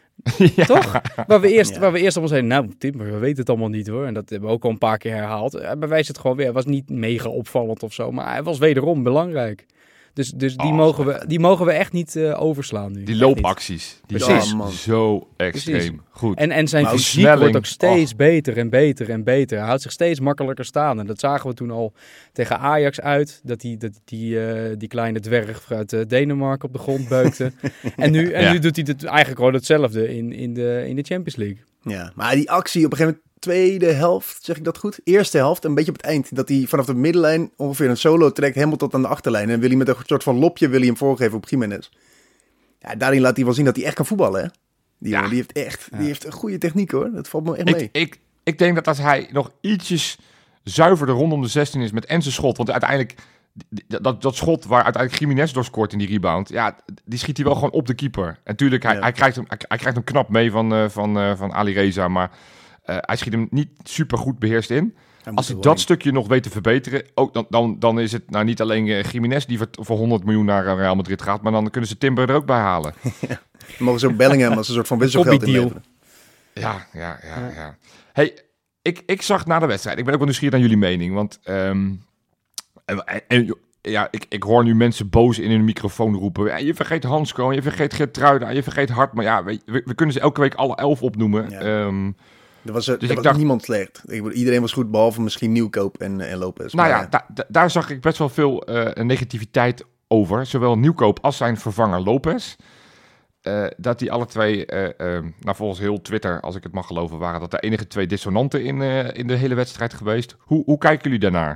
Ja. Toch? Waar we eerst, ja. waar we eerst allemaal zeiden, nou Timber, we weten het allemaal niet hoor. En dat hebben we ook al een paar keer herhaald. Hij bewijst het gewoon weer. Hij was niet mega opvallend of zo, maar hij was wederom belangrijk. Dus, dus die, oh, mogen we, die mogen we echt niet uh, overslaan nu. Die loopacties, die Precies. zijn zo extreem Precies. goed. En, en zijn fysiek snelling. wordt ook steeds oh. beter en beter en beter. Hij houdt zich steeds makkelijker staan. En dat zagen we toen al tegen Ajax uit. Dat die, dat die, uh, die kleine dwerg uit uh, Denemarken op de grond beukte. en nu, en ja. nu doet hij het eigenlijk gewoon hetzelfde in, in, de, in de Champions League. Ja, maar die actie op een gegeven moment, tweede helft, zeg ik dat goed? Eerste helft, een beetje op het eind. Dat hij vanaf de middenlijn ongeveer een solo trekt, helemaal tot aan de achterlijn. En wil hij met een soort van lopje wil hij hem voorgeven op Gimenez. Ja, daarin laat hij wel zien dat hij echt kan voetballen, hè? Die ja. jongen, die heeft echt ja. die heeft een goede techniek, hoor. Dat valt me echt mee. Ik, ik, ik denk dat als hij nog ietsjes zuiverder rondom de zestien is met en zijn schot, want uiteindelijk, dat, dat schot waar uiteindelijk Gimenez door scoort in die rebound, ja, die schiet hij wel gewoon op de keeper. En tuurlijk, hij, ja. hij, krijgt, hem, hij, hij krijgt hem knap mee van, uh, van, uh, van Ali Reza, maar Uh, hij schiet hem niet super goed beheerst in. Hij Als hij dat in. stukje nog weet te verbeteren, ook dan, dan, dan is het nou niet alleen uh, Gimenez die voor, voor honderd miljoen naar uh, Real Madrid gaat, maar dan kunnen ze Timber er ook bij halen. ja. Dan mogen ze ook Bellingham als een soort van wisselgeld inleveren. Ja, ja, ja, ja. Hey, ik, ik zag na de wedstrijd, ik ben ook wel nieuwsgierig naar jullie mening, want um, en, en, ja, ik, ik hoor nu mensen boos in hun microfoon roepen. Ja, je vergeet Hansko, je vergeet Geertruida, je vergeet Hartman. Ja, we, we, we kunnen ze elke week alle elf opnoemen. Ja. Um, Er was, er, Dus er ik was dacht- niemand slecht. Ik, bedoel, iedereen was goed, behalve misschien Nieuwkoop en, en Lopez. Nou Maar, ja, eh, da- da- daar zag ik best wel veel eh, negativiteit over. Zowel Nieuwkoop als zijn vervanger Lopez. Eh, dat die alle twee, eh, eh, nou volgens heel Twitter, als ik het mag geloven, waren dat de enige twee dissonanten in, eh, in de hele wedstrijd geweest. Hoe, hoe kijken jullie daarnaar?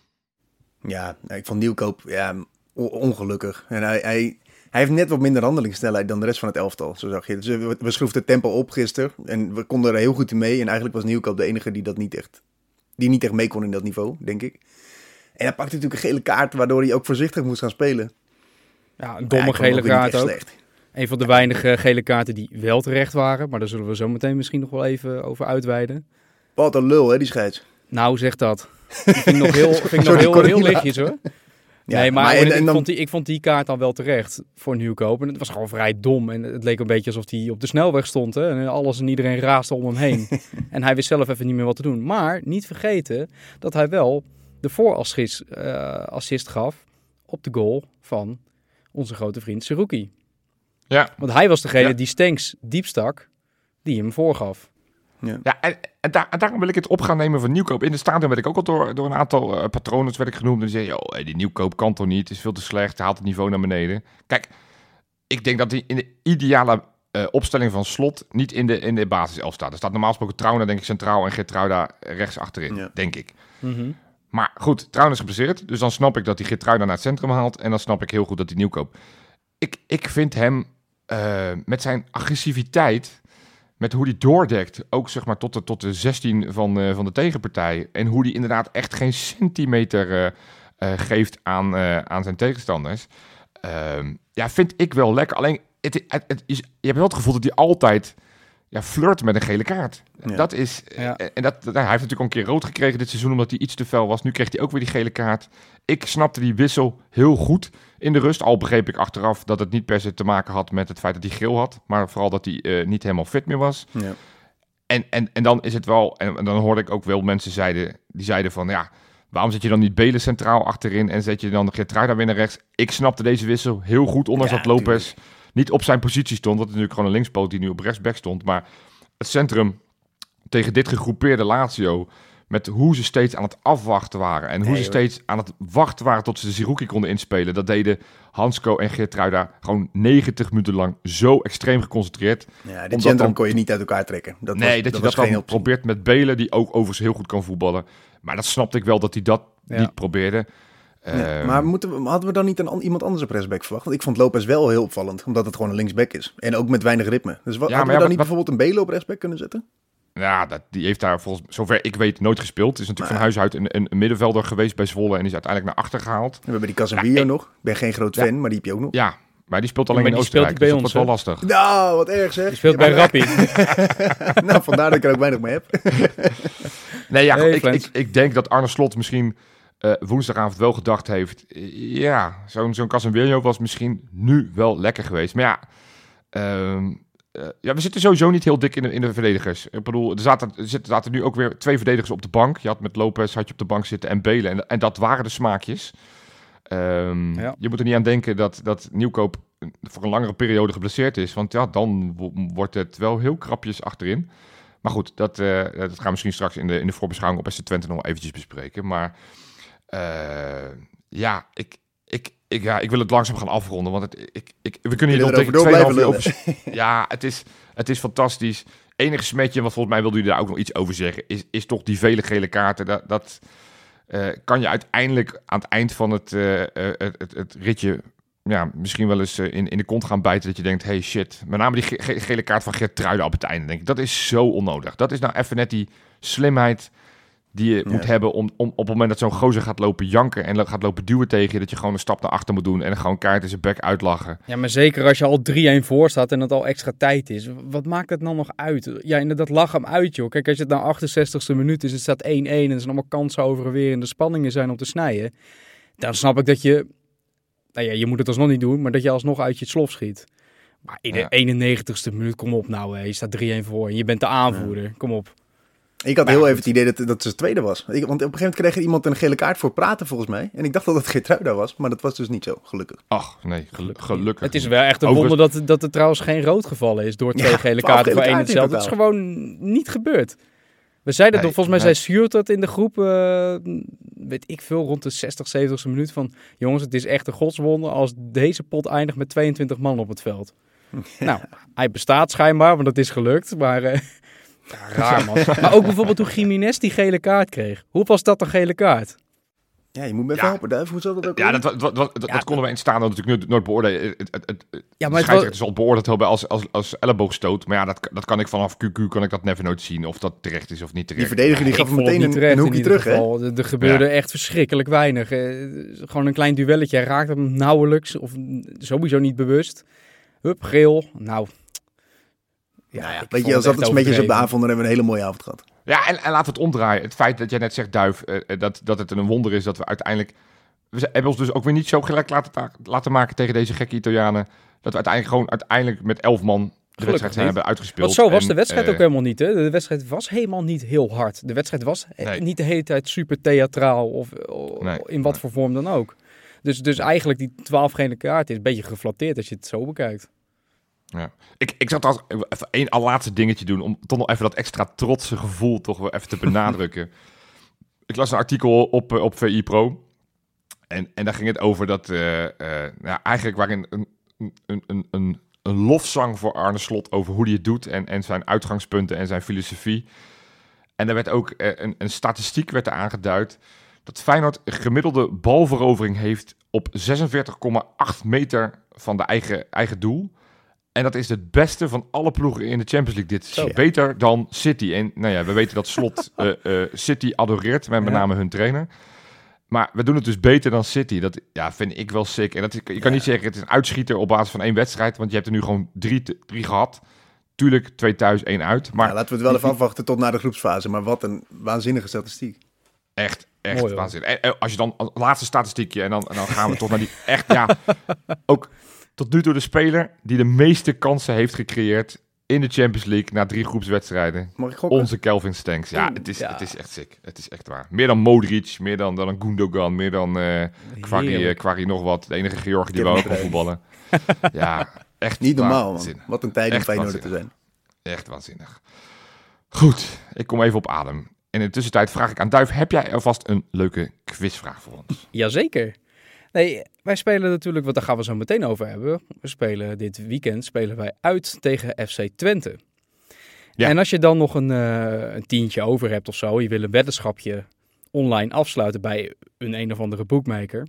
ja, ik vond Nieuwkoop ja, o- ongelukkig. En hij, hij, hij heeft net wat minder handelingssnelheid dan de rest van het elftal, zo zag je. Dus we, we schroefden het tempo op gisteren en we konden er heel goed in mee. En eigenlijk was Nieuwkoop de enige die dat niet echt, die niet echt mee kon in dat niveau, denk ik. En hij pakte natuurlijk een gele kaart, waardoor hij ook voorzichtig moest gaan spelen. Ja, een Ja, domme ik vond hem gele ook weer niet kaart echt ook. slecht. Een van de weinige gele kaarten die wel terecht waren. Maar daar zullen we zo meteen misschien nog wel even over uitweiden. Wat een lul, hè, die scheids. Nou, zeg dat. Die vind ik nog heel, vind ik nog Sorry, heel, kon ik heel niet lichtjes hoor. Ja, nee, maar, maar en- ik, en dan- vond die, ik vond die kaart dan wel terecht voor Nieuwkoop. En het was gewoon vrij dom. En het leek een beetje alsof hij op de snelweg stond. Hè? En alles en iedereen raasde om hem heen. En hij wist zelf even niet meer wat te doen. Maar niet vergeten dat hij wel de voorassist eh, assist gaf op de goal van onze grote vriend Seruki. Ja, Want hij was degene Ja. die Stenks diep stak, die hem voorgaf. ja en, en, daar, en daarom wil ik het op gaan nemen van Nieuwkoop. In de stadion werd ik ook al door, door een aantal uh, patronen werd ik genoemd. En die zeiden, joh, hey, die Nieuwkoop kan toch niet, het is veel te slecht, hij haalt het niveau naar beneden. Kijk, ik denk dat hij in de ideale uh, opstelling van Slot niet in de, in de basiself staat. Er staat normaal gesproken Trouwner, denk ik, centraal en Geertruida rechts achterin, Ja. denk ik. Mm-hmm. Maar goed, Trouwner is geblesseerd, dus dan snap ik dat hij Geertruida naar het centrum haalt. En dan snap ik heel goed dat hij Nieuwkoop. Ik, ik vind hem uh, met zijn agressiviteit, met hoe hij doordekt, ook zeg maar tot de, tot de zestien van, uh, van de tegenpartij. En hoe hij inderdaad echt geen centimeter uh, uh, geeft aan, uh, aan zijn tegenstanders. Uh, ja, vind ik wel lekker. Alleen, het, het, het is, je hebt wel het gevoel dat hij altijd ja, flirt met een gele kaart. Ja. Dat is, Ja. en dat, dat, hij heeft natuurlijk al een keer rood gekregen dit seizoen, omdat hij iets te fel was. Nu kreeg hij ook weer die gele kaart. Ik snapte die wissel heel goed in de rust. Al begreep ik achteraf dat het niet per se te maken had met het feit dat hij geel had. Maar vooral dat hij uh, niet helemaal fit meer was. Ja. En, en, en dan is het wel, en, en dan hoorde ik ook wel mensen zeiden, die zeiden van, ja, waarom zet je dan niet Belen centraal achterin en zet je dan de Geertruida weer naar rechts? Ik snapte deze wissel heel goed, ondanks Ja, dat Lopez tuurlijk. niet op zijn positie stond. Want het natuurlijk gewoon een linkspoot die nu op rechtsback stond. Maar het centrum tegen dit gegroepeerde Lazio, met hoe ze steeds aan het afwachten waren en hoe Nee, ze hoor. steeds aan het wachten waren tot ze de Zerouki konden inspelen. Dat deden Hansko en Geertruida gewoon negentig minuten lang zo extreem geconcentreerd. Ja, dit Omdat centrum dan- kon je niet uit elkaar trekken. Dat nee, was, dat, dat je was dat geen dan optie. probeert met Belen, die ook overigens heel goed kan voetballen. Maar dat snapte ik wel dat hij dat Ja. niet probeerde. Nee, Ehm, maar moeten we, hadden we dan niet een, an- iemand anders op rechtsback verwacht? Want ik vond Lopez wel heel opvallend, omdat het gewoon een linksback is. En ook met weinig ritme. Dus wat, Ja, hadden maar we ja, dan wat- niet wat- bijvoorbeeld een Belen op rechtsback kunnen zetten? Ja, dat, die heeft daar volgens zover ik weet nooit gespeeld. Is natuurlijk Maar- van huis uit een, een, een middenvelder geweest bij Zwolle en is uiteindelijk naar achter gehaald. We hebben die Casemiro Ja, ik- nog. Ik ben geen groot Ja. fan, maar die heb je ook nog. Ja, maar die speelt alleen maar in die speelt Oostenrijk, bij dus dat ons, wordt wel lastig. Nou, wat erg zeg. Die speelt bij Ja, Rappi. nou, vandaar dat ik er ook weinig mee heb. Nee, ja, Hey, ik, Flens. ik, ik denk dat Arne Slot misschien eh, woensdagavond wel gedacht heeft. eh, Ja, zo'n zo'n Casemiro was misschien nu wel lekker geweest. Maar ja, ehm, eh, ja, we zitten sowieso niet heel dik in de, in de verdedigers. Ik bedoel, er zaten, er zitten zaten nu ook weer twee verdedigers op de bank. Je had met Lopez had je op de bank zitten en Belen. En, en dat waren de smaakjes. Ehm, Ja. Je moet er niet aan denken dat, dat Nieuwkoop voor een langere periode geblesseerd is. Want ja, dan wo- wordt het wel heel krapjes achterin. Maar goed, dat, eh, dat gaan we misschien straks in de, in de voorbeschouwing op S C Twente nog wel eventjes bespreken. Maar eh, ja, ik, ik, ik, ja, ik wil het langzaam gaan afronden. Want het, ik, ik, we kunnen hier nog Willen we tegen erover door tweeënhalf uur blijven over... Ja, het is, het is fantastisch. Enige smetje, want volgens mij wilde u daar ook nog iets over zeggen, is, is toch die vele gele kaarten. Dat, dat eh, kan je uiteindelijk aan het eind van het, eh, eh, het, het, het ritje ja, misschien wel eens eh, in, in de kont gaan bijten. Dat je denkt, hey shit. Met name die ge- ge- gele kaart van Geertruida op het einde. Denk ik, dat is zo onnodig. Dat is nou even net die slimheid die je Ja. moet hebben om, om op het moment dat zo'n gozer gaat lopen janken en lo- gaat lopen duwen tegen je, dat je gewoon een stap naar achter moet doen en gewoon kaart in zijn bek uitlachen. Ja, maar zeker als je al drie-een voor staat en het al extra tijd is. Wat maakt het dan nog uit? Ja, inderdaad, lach hem uit, joh. Kijk, als het nou achtenzestigste minuut is, het staat één-één en er zijn allemaal kansen over en weer en de spanningen zijn om te snijden. Dan snap ik dat je, nou ja, je moet het alsnog niet doen, maar dat je alsnog uit je slof schiet. Maar in de Ja. eenennegentigste minuut, kom op nou, hè. Je staat drie-een voor en je bent de aanvoerder. Kom op. Ik had Maar heel ja, even het idee dat, dat ze tweede was. Ik, want op een gegeven moment kreeg er iemand een gele kaart voor praten, volgens mij. En ik dacht dat het Geertruida was, maar dat was dus niet zo, gelukkig. Ach, nee, gelu- gelukkig. Het is wel echt een Overigens- wonder dat, dat er trouwens geen rood gevallen is door twee Ja, gele twaalf kaarten gele voor één kaarten in hetzelfde. Het is totaal. gewoon niet gebeurd. We zeiden Nee, toch, volgens mij nee. zei Sjoerd dat in de groep, uh, weet ik veel, rond de zestig, zeventigste minuut van... Jongens, het is echt een godswonder als deze pot eindigt met tweeëntwintig man op het veld. Nou, hij bestaat schijnbaar, want dat is gelukt, maar... Uh, ja, raar man. Maar ook bijvoorbeeld hoe Gimenez die gele kaart kreeg. Hoe was dat een gele kaart? Ja, je moet me even Ja. helpen, Duif. Hoe zat dat ook? Ja, alweer? dat, dat, dat, dat, Ja, dat konden we in staan natuurlijk nooit, nooit beoordelen. Het, het, het, het, Ja, maar de het scheidsrechter was- zal beoordeeld hebben als, als, als elleboogstoot. Maar ja, dat, dat kan ik vanaf Q Q kan ik dat never nooit zien. Of dat terecht is of niet Die terecht. verdediger die Ik gaf hem vond het meteen niet een, terecht een in hoekje ieder terug, hè? geval. Er, er gebeurde Ja. echt verschrikkelijk weinig. Eh, gewoon een klein duelletje. Hij raakte hem nauwelijks of sowieso niet bewust. Hup, geel. Nou, ja, Nou ja, ik weet vond je, als het dat echt een beetje is op de overdreven. avond, dan hebben we een hele mooie avond gehad. Ja, en, en laten we het omdraaien. Het feit dat jij net zegt, Duif, eh, dat, dat het een wonder is dat we uiteindelijk... We zijn- hebben ons dus ook weer niet zo gelijk laten, ta- laten maken tegen deze gekke Italianen. Dat we uiteindelijk gewoon uiteindelijk met elf man de wedstrijd zijn niet. hebben uitgespeeld. Want zo was En, de wedstrijd eh, ook helemaal niet. Hè? De wedstrijd was helemaal niet heel hard. De wedstrijd was eh, Nee. niet de hele tijd super theatraal of o- Nee, in wat nee. voor vorm dan ook. Dus, dus eigenlijk die twaalf gele kaarten is een beetje geflatteerd als je het zo bekijkt. Ja. Ik, ik zat als even één allerlaatste dingetje doen om toch nog even dat extra trotse gevoel toch wel even te benadrukken. Ik las een artikel op, eh, op V I Pro en, en daar ging het over dat eh, eh, nou, eigenlijk waarin een, een, een, een, een lofzang voor Arne Slot over hoe hij het doet en, en zijn uitgangspunten en zijn filosofie. En er werd ook eh, een, een statistiek werd er aangeduid dat Feyenoord een gemiddelde balverovering heeft op zesenveertig komma acht meter van de eigen, eigen doel. En dat is het beste van alle ploegen in de Champions League dit Zo. jaar. Beter dan City. En nou ja, we weten dat Slot eh, eh, City adoreert, met met Ja. name hun trainer. Maar we doen het dus beter dan City. Dat ja, vind ik wel sick. En dat is, je kan niet zeggen, het is een uitschieter op basis van één wedstrijd. Want je hebt er nu gewoon drie, te- drie gehad. Tuurlijk, twee thuis, één uit. Maar Maar laten we het wel even afwachten tot na de groepsfase. Maar wat een waanzinnige statistiek. echt, echt Mooi, hoor. waanzinnig. En, eh, als je dan, als laatste statistiekje, en dan, en dan gaan we toch naar die echt, ja, ook tot nu toe de speler die de meeste kansen heeft gecreëerd in de Champions League na drie groepswedstrijden. Mag ik gokken? Onze Kelvin Stenks. Ja, het is, Ja. het is echt sick. Het is echt waar. Meer dan Modric, meer dan, dan een Gundogan, meer dan eh Quarry, eh, Heerlijk. Quarry nog wat. De enige Georg die Kevin wel De kan Bruyne. voetballen. Ja, echt Niet normaal, man. waanzinnig. Wat een tijd om Echt Feyenoord te waanzinnig. zijn. Echt waanzinnig. Goed, ik kom even op adem. En in de tussentijd vraag ik aan Duif, heb jij alvast een leuke quizvraag voor ons? Jazeker. Nee, wij spelen natuurlijk, want daar gaan we zo meteen over hebben. We spelen dit weekend spelen wij uit tegen F C Twente. Ja. En als je dan nog een, eh, een tientje over hebt of zo, je wil een weddenschapje online afsluiten bij een een of andere bookmaker.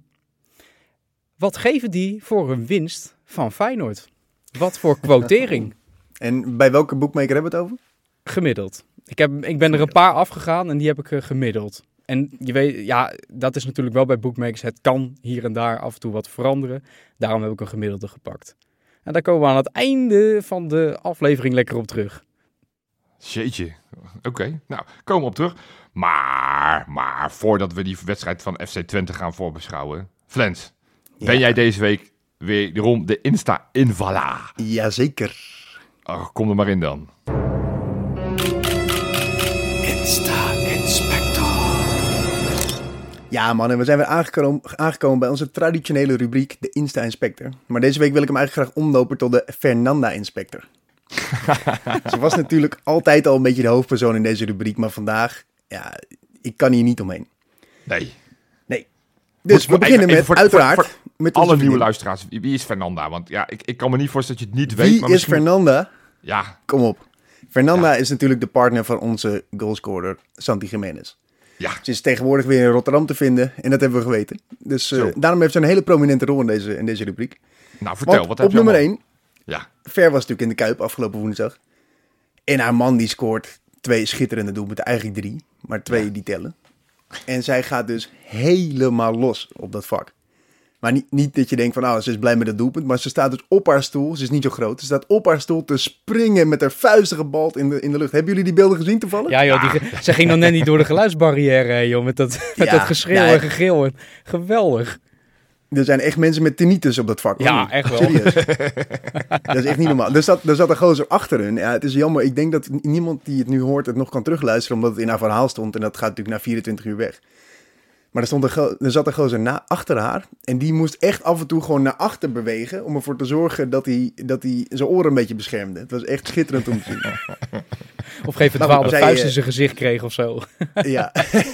Wat geven die voor een winst van Feyenoord? Wat voor quotering En bij welke boekmaker hebben we het over? gemiddeld? Ik, heb, ik ben er een paar afgegaan en die heb ik eh, gemiddeld. En je weet, ja, dat is natuurlijk wel bij bookmakers. Het kan hier en daar af en toe wat veranderen. Daarom heb ik een gemiddelde gepakt. En daar komen we aan het einde van de aflevering lekker op terug. Jeetje. Oké, nou, komen we op terug. Maar, maar, voordat we die wedstrijd van F C Twente gaan voorbeschouwen. Flens, ben Ja. jij deze week wederom de Insta-invaller? Jazeker. Oh, kom er maar in dan. Ja, man, en we zijn weer aangekomen, aangekomen bij onze traditionele rubriek, de Insta-inspector. Maar deze week wil ik hem eigenlijk graag omlopen tot de Fernanda-inspector. Ze was natuurlijk altijd al een beetje de hoofdpersoon in deze rubriek, maar vandaag, ja, ik kan hier niet omheen. Nee. Dus Moet- we beginnen even met, voor- uiteraard, voor- voor met Alle onze nieuwe vriendin. luisteraars, wie, wie is Fernanda? Want ja, ik, ik kan me niet voorstellen dat je het niet weet. Wie maar is misschien- Fernanda? Ja, Kom op. Fernanda Ja. is natuurlijk de partner van onze goalscorer, Santi Jiménez. ja. Ze is tegenwoordig weer in Rotterdam te vinden en dat hebben we geweten. Dus eh, Zo. daarom heeft ze een hele prominente rol in deze, in deze rubriek. Nou, vertel, Want wat heb op je nummer allemaal? één, Ja, Ver was natuurlijk in de Kuip afgelopen woensdag. En haar man die scoort twee schitterende doelpunten, eigenlijk drie, maar twee Ja. die tellen. En zij gaat dus helemaal los op dat vak. Maar niet, niet dat je denkt van, nou, ze is blij met het doelpunt. Maar ze staat dus op haar stoel, ze is niet zo groot. Ze staat op haar stoel te springen met haar vuisten gebald in de, in de lucht. Hebben jullie die beelden gezien toevallig? Ja joh, die, ge- ze ging nog net niet door de geluidsbarrière heen, joh, met dat, met Ja, dat geschreeuw nee. en gegil. En geweldig. Er zijn echt mensen met tinnitus op dat vak. hoor. Ja, echt wel. Serieus. Dat is echt niet normaal. Er zat, er zat een gozer achter hun. Ja, het is jammer. Ik denk dat niemand die het nu hoort het nog kan terugluisteren, omdat het in haar verhaal stond. En dat gaat natuurlijk na vierentwintig uur weg. Maar er, stond een go- er zat een gozer na, achter haar. En die moest echt af en toe gewoon naar achter bewegen. Om ervoor te zorgen dat hij, dat hij zijn oren een beetje beschermde. Het was echt schitterend om te zien. Of geen verdwaalde vuist in zijn gezicht kreeg of zo. Ja.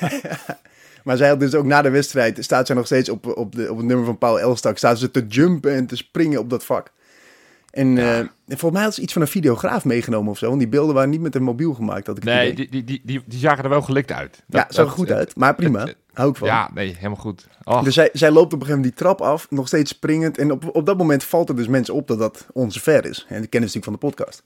Maar zij had dus ook na de wedstrijd, staat zij nog steeds op, op, de, op het nummer van Paul Elstak, staat ze te jumpen en te springen op dat vak. En, ja. uh, en volgens mij had ze iets van een videograaf meegenomen of zo, want die beelden waren niet met een mobiel gemaakt. Had ik nee, die, die, die, die, die zagen er wel gelikt uit. Dat, ja, zag er goed het, uit, maar prima. Het, hou ik van. Ja, nee, helemaal goed. Och. Dus zij, zij loopt op een gegeven moment die trap af, nog steeds springend. En op, op dat moment valt er dus mensen op dat dat onze ver is. En die kennen ze natuurlijk van de podcast.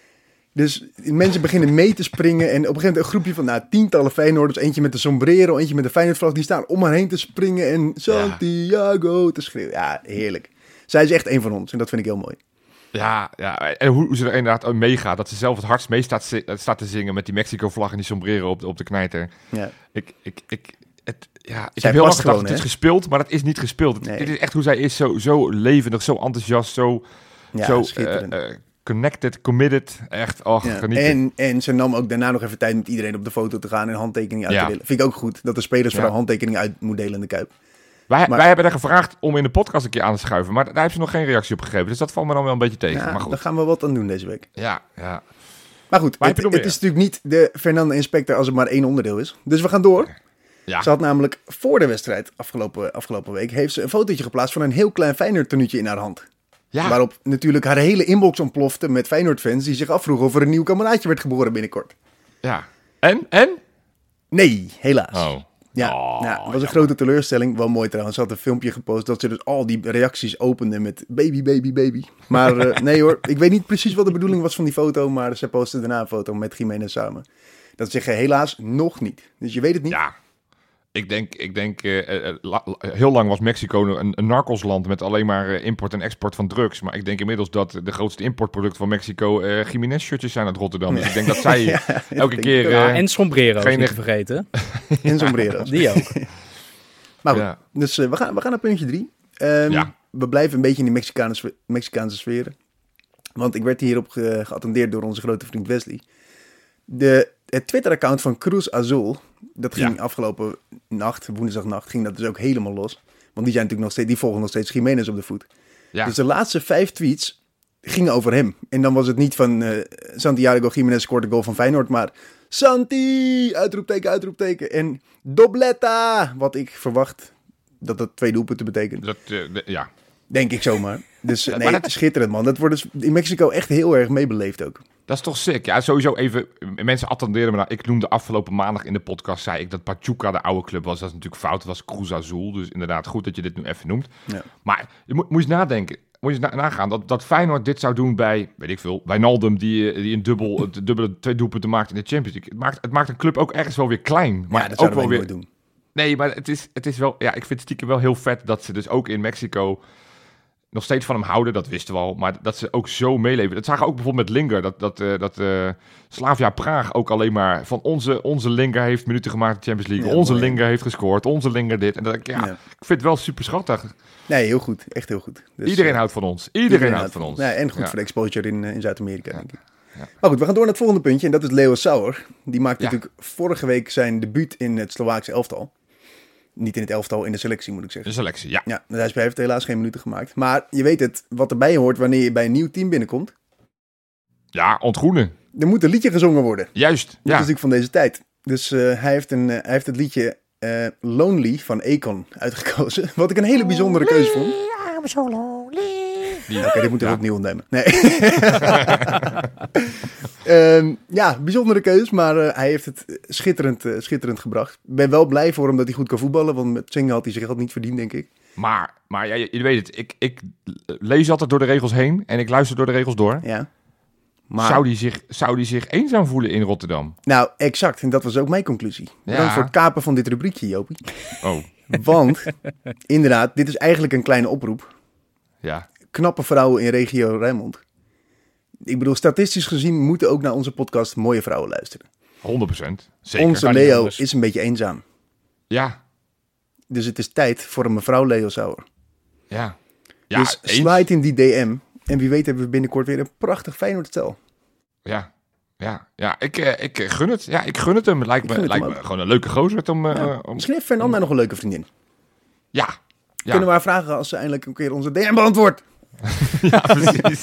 Dus mensen beginnen mee te springen. En op een gegeven moment een groepje van nou, tientallen Feyenoorders. Eentje met de sombrero, eentje met de Feyenoordvlag. Die staan om haar heen te springen en Santiago ja. te schreeuwen. Ja, heerlijk. Zij is echt een van ons en dat vind ik heel mooi. Ja, ja. En hoe, hoe ze er inderdaad meegaat. Dat ze zelf het hardst mee staat, staat te zingen met die Mexico-vlag en die sombrero op de, op de knijter. Ja. Ik, ik, ik, het, ja, ik heb heel lang gedacht, het is gespeeld, maar het is niet gespeeld. Nee. Dit is echt hoe zij is. Zo, zo levendig, zo enthousiast, zo... Ja, zo uh, uh, connected, committed, echt, och, ja. genieten. En, en ze nam ook daarna nog even tijd met iedereen op de foto te gaan en handtekeningen uit ja. te delen. Vind ik ook goed, dat de spelers ja. vooral handtekeningen uit moeten delen in de Kuip. Wij, maar, wij hebben er gevraagd om in de podcast een keer aan te schuiven, maar daar heeft ze nog geen reactie op gegeven. Dus dat valt me dan wel een beetje tegen. Ja, maar goed. Daar gaan we wat aan doen deze week. Ja, ja. Maar goed, het, het is natuurlijk niet de Fernanda Inspector als het maar één onderdeel is. Dus we gaan door. Ja. Ze had namelijk voor de wedstrijd afgelopen, afgelopen week heeft ze een fotootje geplaatst van een heel klein Feyenoord tenuutje in haar hand. Ja. Waarop natuurlijk haar hele inbox ontplofte met Feyenoord-fans die zich afvroegen of er een nieuw kameraadje werd geboren binnenkort. Ja. En? En? Nee, helaas. Oh. Ja, oh, nou, dat was een grote teleurstelling. Wel mooi trouwens. Ze had een filmpje gepost dat ze dus al die reacties opende met baby, baby, baby. Maar uh, nee hoor, ik weet niet precies wat de bedoeling was van die foto, maar ze postte daarna een foto met Jiménez samen. Dat zeggen helaas nog niet. Dus je weet het niet. Ja. Ik denk, ik denk uh, uh, la, heel lang was Mexico een, een narcosland met alleen maar uh, import en export van drugs. Maar ik denk inmiddels dat de grootste importproducten van Mexico uh, Jiménez-shirtjes zijn uit Rotterdam. Dus ik denk dat zij ja, elke keer... Uh, ja, en sombrero's, geen... niet te vergeten. En sombrero's. Die ook. Maar goed, ja. dus uh, we, gaan, we gaan naar puntje drie. Um, ja. We blijven een beetje in die Mexicaanse, Mexicaanse sferen. Want ik werd hierop ge, geattendeerd door onze grote vriend Wesley. De, het Twitter-account van Cruz Azul... Dat ging ja. afgelopen nacht, woensdagnacht, ging dat dus ook helemaal los. Want die zijn natuurlijk nog steeds, die volgen nog steeds Jiménez op de voet. Ja. Dus de laatste vijf tweets gingen over hem. En dan was het niet van uh, Santiago Jiménez scoort de goal van Feyenoord, maar Santi, uitroepteken, uitroepteken. En dobletta, wat ik verwacht dat dat twee doelpunten betekent. Dat, uh, de, ja. Denk ik zomaar. Dus uh, nee, dat is schitterend man. Dat wordt dus in Mexico echt heel erg meebeleefd ook. Dat is toch sick. Ja, sowieso even... Mensen attenderen me nou. Ik noemde afgelopen maandag in de podcast, zei ik dat Pachuca de oude club was. Dat is natuurlijk fout. Dat was Cruz Azul. Dus inderdaad goed dat je dit nu even noemt. Ja. Maar je moet, moet je eens nadenken. Moet je eens na, nagaan dat, dat Feyenoord dit zou doen bij, weet ik veel, Wijnaldum die, die een dubbel, het dubbele twee doelpunten maakt in de Champions League. Het maakt, het maakt een club ook ergens wel weer klein. Maar ja, dat ook wel weer doen. Nee, maar het is, het is wel... Ja, ik vind het stiekem wel heel vet dat ze dus ook in Mexico... nog steeds van hem houden, dat wisten we al. Maar dat ze ook zo meeleven. Dat zagen we ook bijvoorbeeld met Linger. Dat, dat, uh, dat uh, Slavia Praag ook alleen maar van onze, onze Linger heeft minuten gemaakt in de Champions League. Ja, onze mooi, Linger ja. heeft gescoord. Onze Linger dit. En dat, ja, ja. Ik vind het wel super schattig. Nee, heel goed. Echt heel goed. Dus, iedereen uh, houdt van ons. Iedereen, iedereen houdt van ons. Ja, en goed ja. voor de exposure in, uh, in Zuid-Amerika, ja. denk ik. Ja. Maar goed, we gaan door naar het volgende puntje. En dat is Leo Sauer. Die maakte ja. natuurlijk vorige week zijn debuut in het Slovaakse elftal. Niet in het elftal, in de selectie moet ik zeggen. De selectie, ja. Ja, hij heeft helaas geen minuten gemaakt. Maar je weet het, wat erbij hoort wanneer je bij een nieuw team binnenkomt. Ja, ontgroenen. Er moet een liedje gezongen worden. Juist, Dat ja. is natuurlijk van deze tijd. Dus uh, hij, heeft een, uh, hij heeft het liedje uh, Lonely van Akon uitgekozen. Wat ik een hele bijzondere keuze vond. I'm so lonely. Oké, okay, dit moet ik ja. opnieuw ontnemen. Nee. um, ja, bijzondere keus, maar uh, hij heeft het schitterend, uh, schitterend gebracht. Ik ben wel blij voor hem dat hij goed kan voetballen, want met zingen had hij zich geld niet verdiend, denk ik. Maar, maar ja, je, je weet het, ik, ik lees altijd door de regels heen en ik luister door de regels door. Ja. Maar... Zou die zich, zou die zich eenzaam voelen in Rotterdam? Nou, exact. En dat was ook mijn conclusie. Bedankt ja. voor het kapen van dit rubriekje, Jopie. Oh. Want, inderdaad, dit is eigenlijk een kleine oproep. Ja. Knappe vrouwen in regio Rijnmond. Ik bedoel, statistisch gezien moeten ook naar onze podcast mooie vrouwen luisteren. honderd procent. Zeker. Onze Leo is een beetje eenzaam. Ja. Dus het is tijd voor een mevrouw Leo Sauer. Ja. Ja, dus eens. slide in die D M. En wie weet hebben we binnenkort weer een prachtig Feyenoord-stel. Ja. Ja, ja ik, uh, ik gun het. Ja, ik gun het hem. Het lijkt, me, het lijkt me gewoon een leuke gozer om... Uh, ja. om Misschien heeft Fernanda om... nog een leuke vriendin. Ja. Ja. Kunnen we haar vragen als ze eindelijk een keer onze D M beantwoordt. Ja, precies.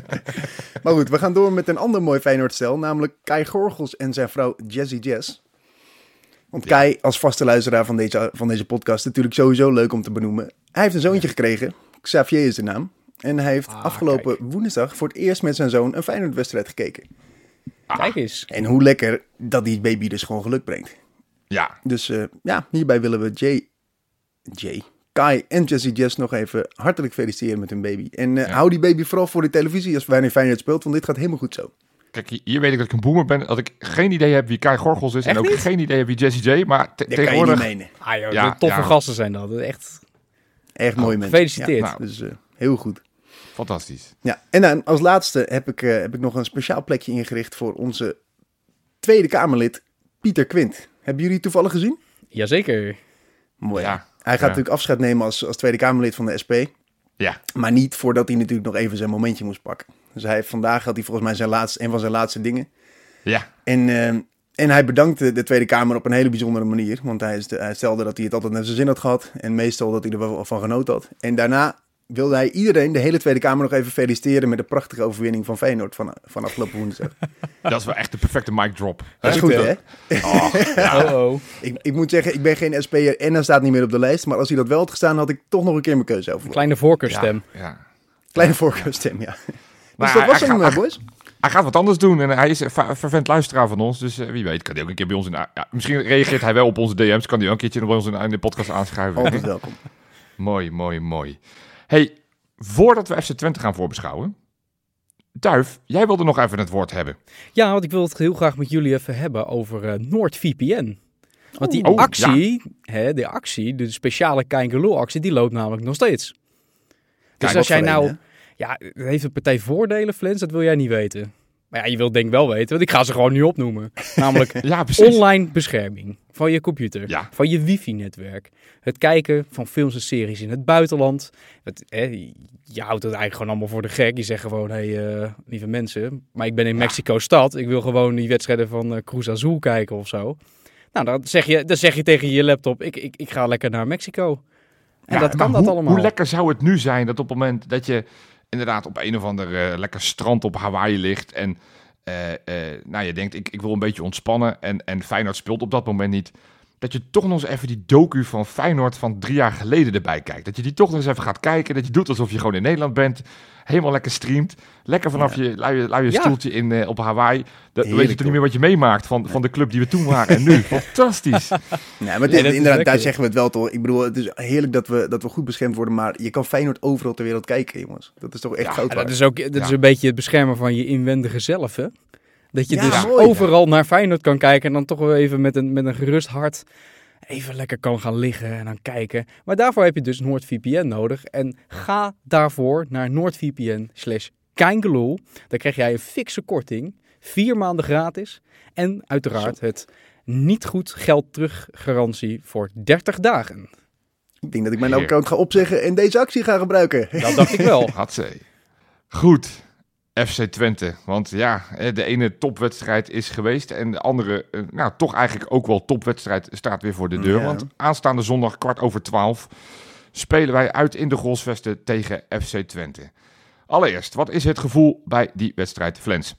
Maar goed, we gaan door met een ander mooi Feyenoord-stel, namelijk Kai Gorgels en zijn vrouw Jessie Jess. Want Ja. Kai, als vaste luisteraar van deze, van deze podcast, natuurlijk sowieso leuk om te benoemen. Hij heeft een zoontje gekregen, Xavier is de naam. En hij heeft Ah, afgelopen kijk. woensdag voor het eerst met zijn zoon een Feyenoord-wedstrijd gekeken. Kijk eens. En hoe lekker dat die baby dus gewoon geluk brengt. Ja, Dus uh, ja, hierbij willen we Jay, Jay, Kai en Jessie Jess nog even hartelijk feliciteren met hun baby. En uh, Ja. hou die baby vooral voor de televisie als wanneer Feyenoord speelt, want dit gaat helemaal goed zo. kijk, hier- hier weet ik dat ik een boomer ben. Dat ik geen idee heb wie Kai Gorgels is. Echt en ook niet? geen idee heb wie Jessie J. Maar te- Dat kan je tegenwoordig... niet menen. Ah joh, Ja, de toffe ja. gasten zijn dat. Echt. Echt mooi mensen. gefeliciteerd. Ja, Nou. dus uh, heel goed. Fantastisch. Ja, en dan als laatste heb ik, uh, heb ik nog een speciaal plekje ingericht voor onze Tweede Kamerlid Pieter Quint. Hebben jullie toevallig gezien? Jazeker. Mooi. Ja. Hij gaat Ja. natuurlijk afscheid nemen als, als Tweede Kamerlid van de S P. Ja, Maar niet voordat hij natuurlijk nog even zijn momentje moest pakken. Dus hij heeft, vandaag had hij volgens mij zijn laatste, een van zijn laatste dingen. ja. En, uh, en hij bedankte de Tweede Kamer op een hele bijzondere manier. Want hij, is de- hij stelde dat hij het altijd naar zijn zin had gehad. En meestal dat hij er wel van genoten had. En daarna wilde hij iedereen, de hele Tweede Kamer, nog even feliciteren met de prachtige overwinning van Feyenoord van, van afgelopen woensdag. Dat is wel echt de perfecte mic drop. Dat is goed, hè? Oh, ja. Oh oh. Ik, ik moet zeggen, ik ben geen S P'er en hij staat niet meer op de lijst. Maar als hij dat wel had gestaan, had ik toch nog een keer mijn keuze over. Een kleine voorkeurstem. Ja, ja. Kleine voorkeurstem, ja. Dus Maar dat hij- was hij hem, gaat- uh, boys. Hij gaat wat anders doen en hij is een fa- fervent luisteraar van ons. Dus eh, wie weet kan hij ook een keer bij ons in... de- Ja, misschien reageert hij wel op onze D M's. Kan hij wel een keertje bij ons in, in de podcast aanschuiven. Altijd welkom. Mooi, mooi, mooi. Hey, voordat we F C Twente gaan voorbeschouwen... Duif, jij wilde nog even het woord hebben. Ja, want ik wil het heel graag met jullie even hebben over uh, NordVPN. Want die Oh, actie, hè, de actie, de speciale Kaingeloel-actie, die loopt namelijk nog steeds. Dus Kijk, als jij wat voor nou... een, Ja, het heeft een partij voordelen, Flens, dat wil jij niet weten. Maar ja, je wilt denk ik wel weten, want ik ga ze gewoon nu opnoemen. Namelijk Ja, precies. online bescherming van je computer, Ja. van je wifi-netwerk. Het kijken van films en series in het buitenland. Het, hè, je houdt het eigenlijk gewoon allemaal voor de gek. Je zegt gewoon, hé, hey, uh, lieve mensen, maar ik ben in Ja. Mexico-stad. Ik wil gewoon die wedstrijden van uh, Cruz Azul kijken of zo. Nou, dan zeg je, dan zeg je tegen je laptop, ik, ik, ik ga lekker naar Mexico. En Ja, dat maar kan dat hoe, allemaal. Hoe lekker zou het nu zijn dat op het moment dat je inderdaad op een of ander uh, lekker strand op Hawaii ligt en uh, uh, nou, je denkt, ik, ik wil een beetje ontspannen en, en Feyenoord speelt op dat moment niet, dat je toch nog eens even die docu van Feyenoord van drie jaar geleden erbij kijkt. Dat je die toch nog eens even gaat kijken, dat je doet alsof je gewoon in Nederland bent, helemaal lekker streamt, lekker vanaf Ja. je luie, luie Ja. stoeltje in, uh, op Hawaii. Dat weet je Heerlijk, toch toch? niet meer wat je meemaakt van, van de club die we toen waren en nu. Fantastisch. Nee, maar Nee, dit, dat is inderdaad, lekker. daar zeggen we het wel toch. Ik bedoel, het is heerlijk dat we, dat we goed beschermd worden, maar je kan Feyenoord overal ter wereld kijken, jongens. Dat is toch echt Ja, goud Ja, waard. dat is ook dat is Ja. een beetje het beschermen van je inwendige zelf, hè? Dat je Ja, dus mooi. overal naar Feyenoord kan kijken en dan toch wel even met een, met een gerust hart even lekker kan gaan liggen en dan kijken. Maar daarvoor heb je dus NordVPN nodig. En ga daarvoor naar NordVPN slash Kaingeloel. Dan krijg jij een fikse korting, vier maanden gratis en uiteraard het niet goed geld terug garantie voor dertig dagen. Ik denk dat ik mijn Heer. account ga opzeggen en deze actie ga gebruiken. Dat dacht ik wel. Hatzee. Goed, F C Twente. Want ja, de ene topwedstrijd is geweest en de andere, eh, nou toch eigenlijk ook wel topwedstrijd staat weer voor de deur. Ja. Want aanstaande zondag kwart over twaalf spelen wij uit in de Grolsvesten tegen F C Twente. Allereerst, wat is het gevoel bij die wedstrijd, Flens?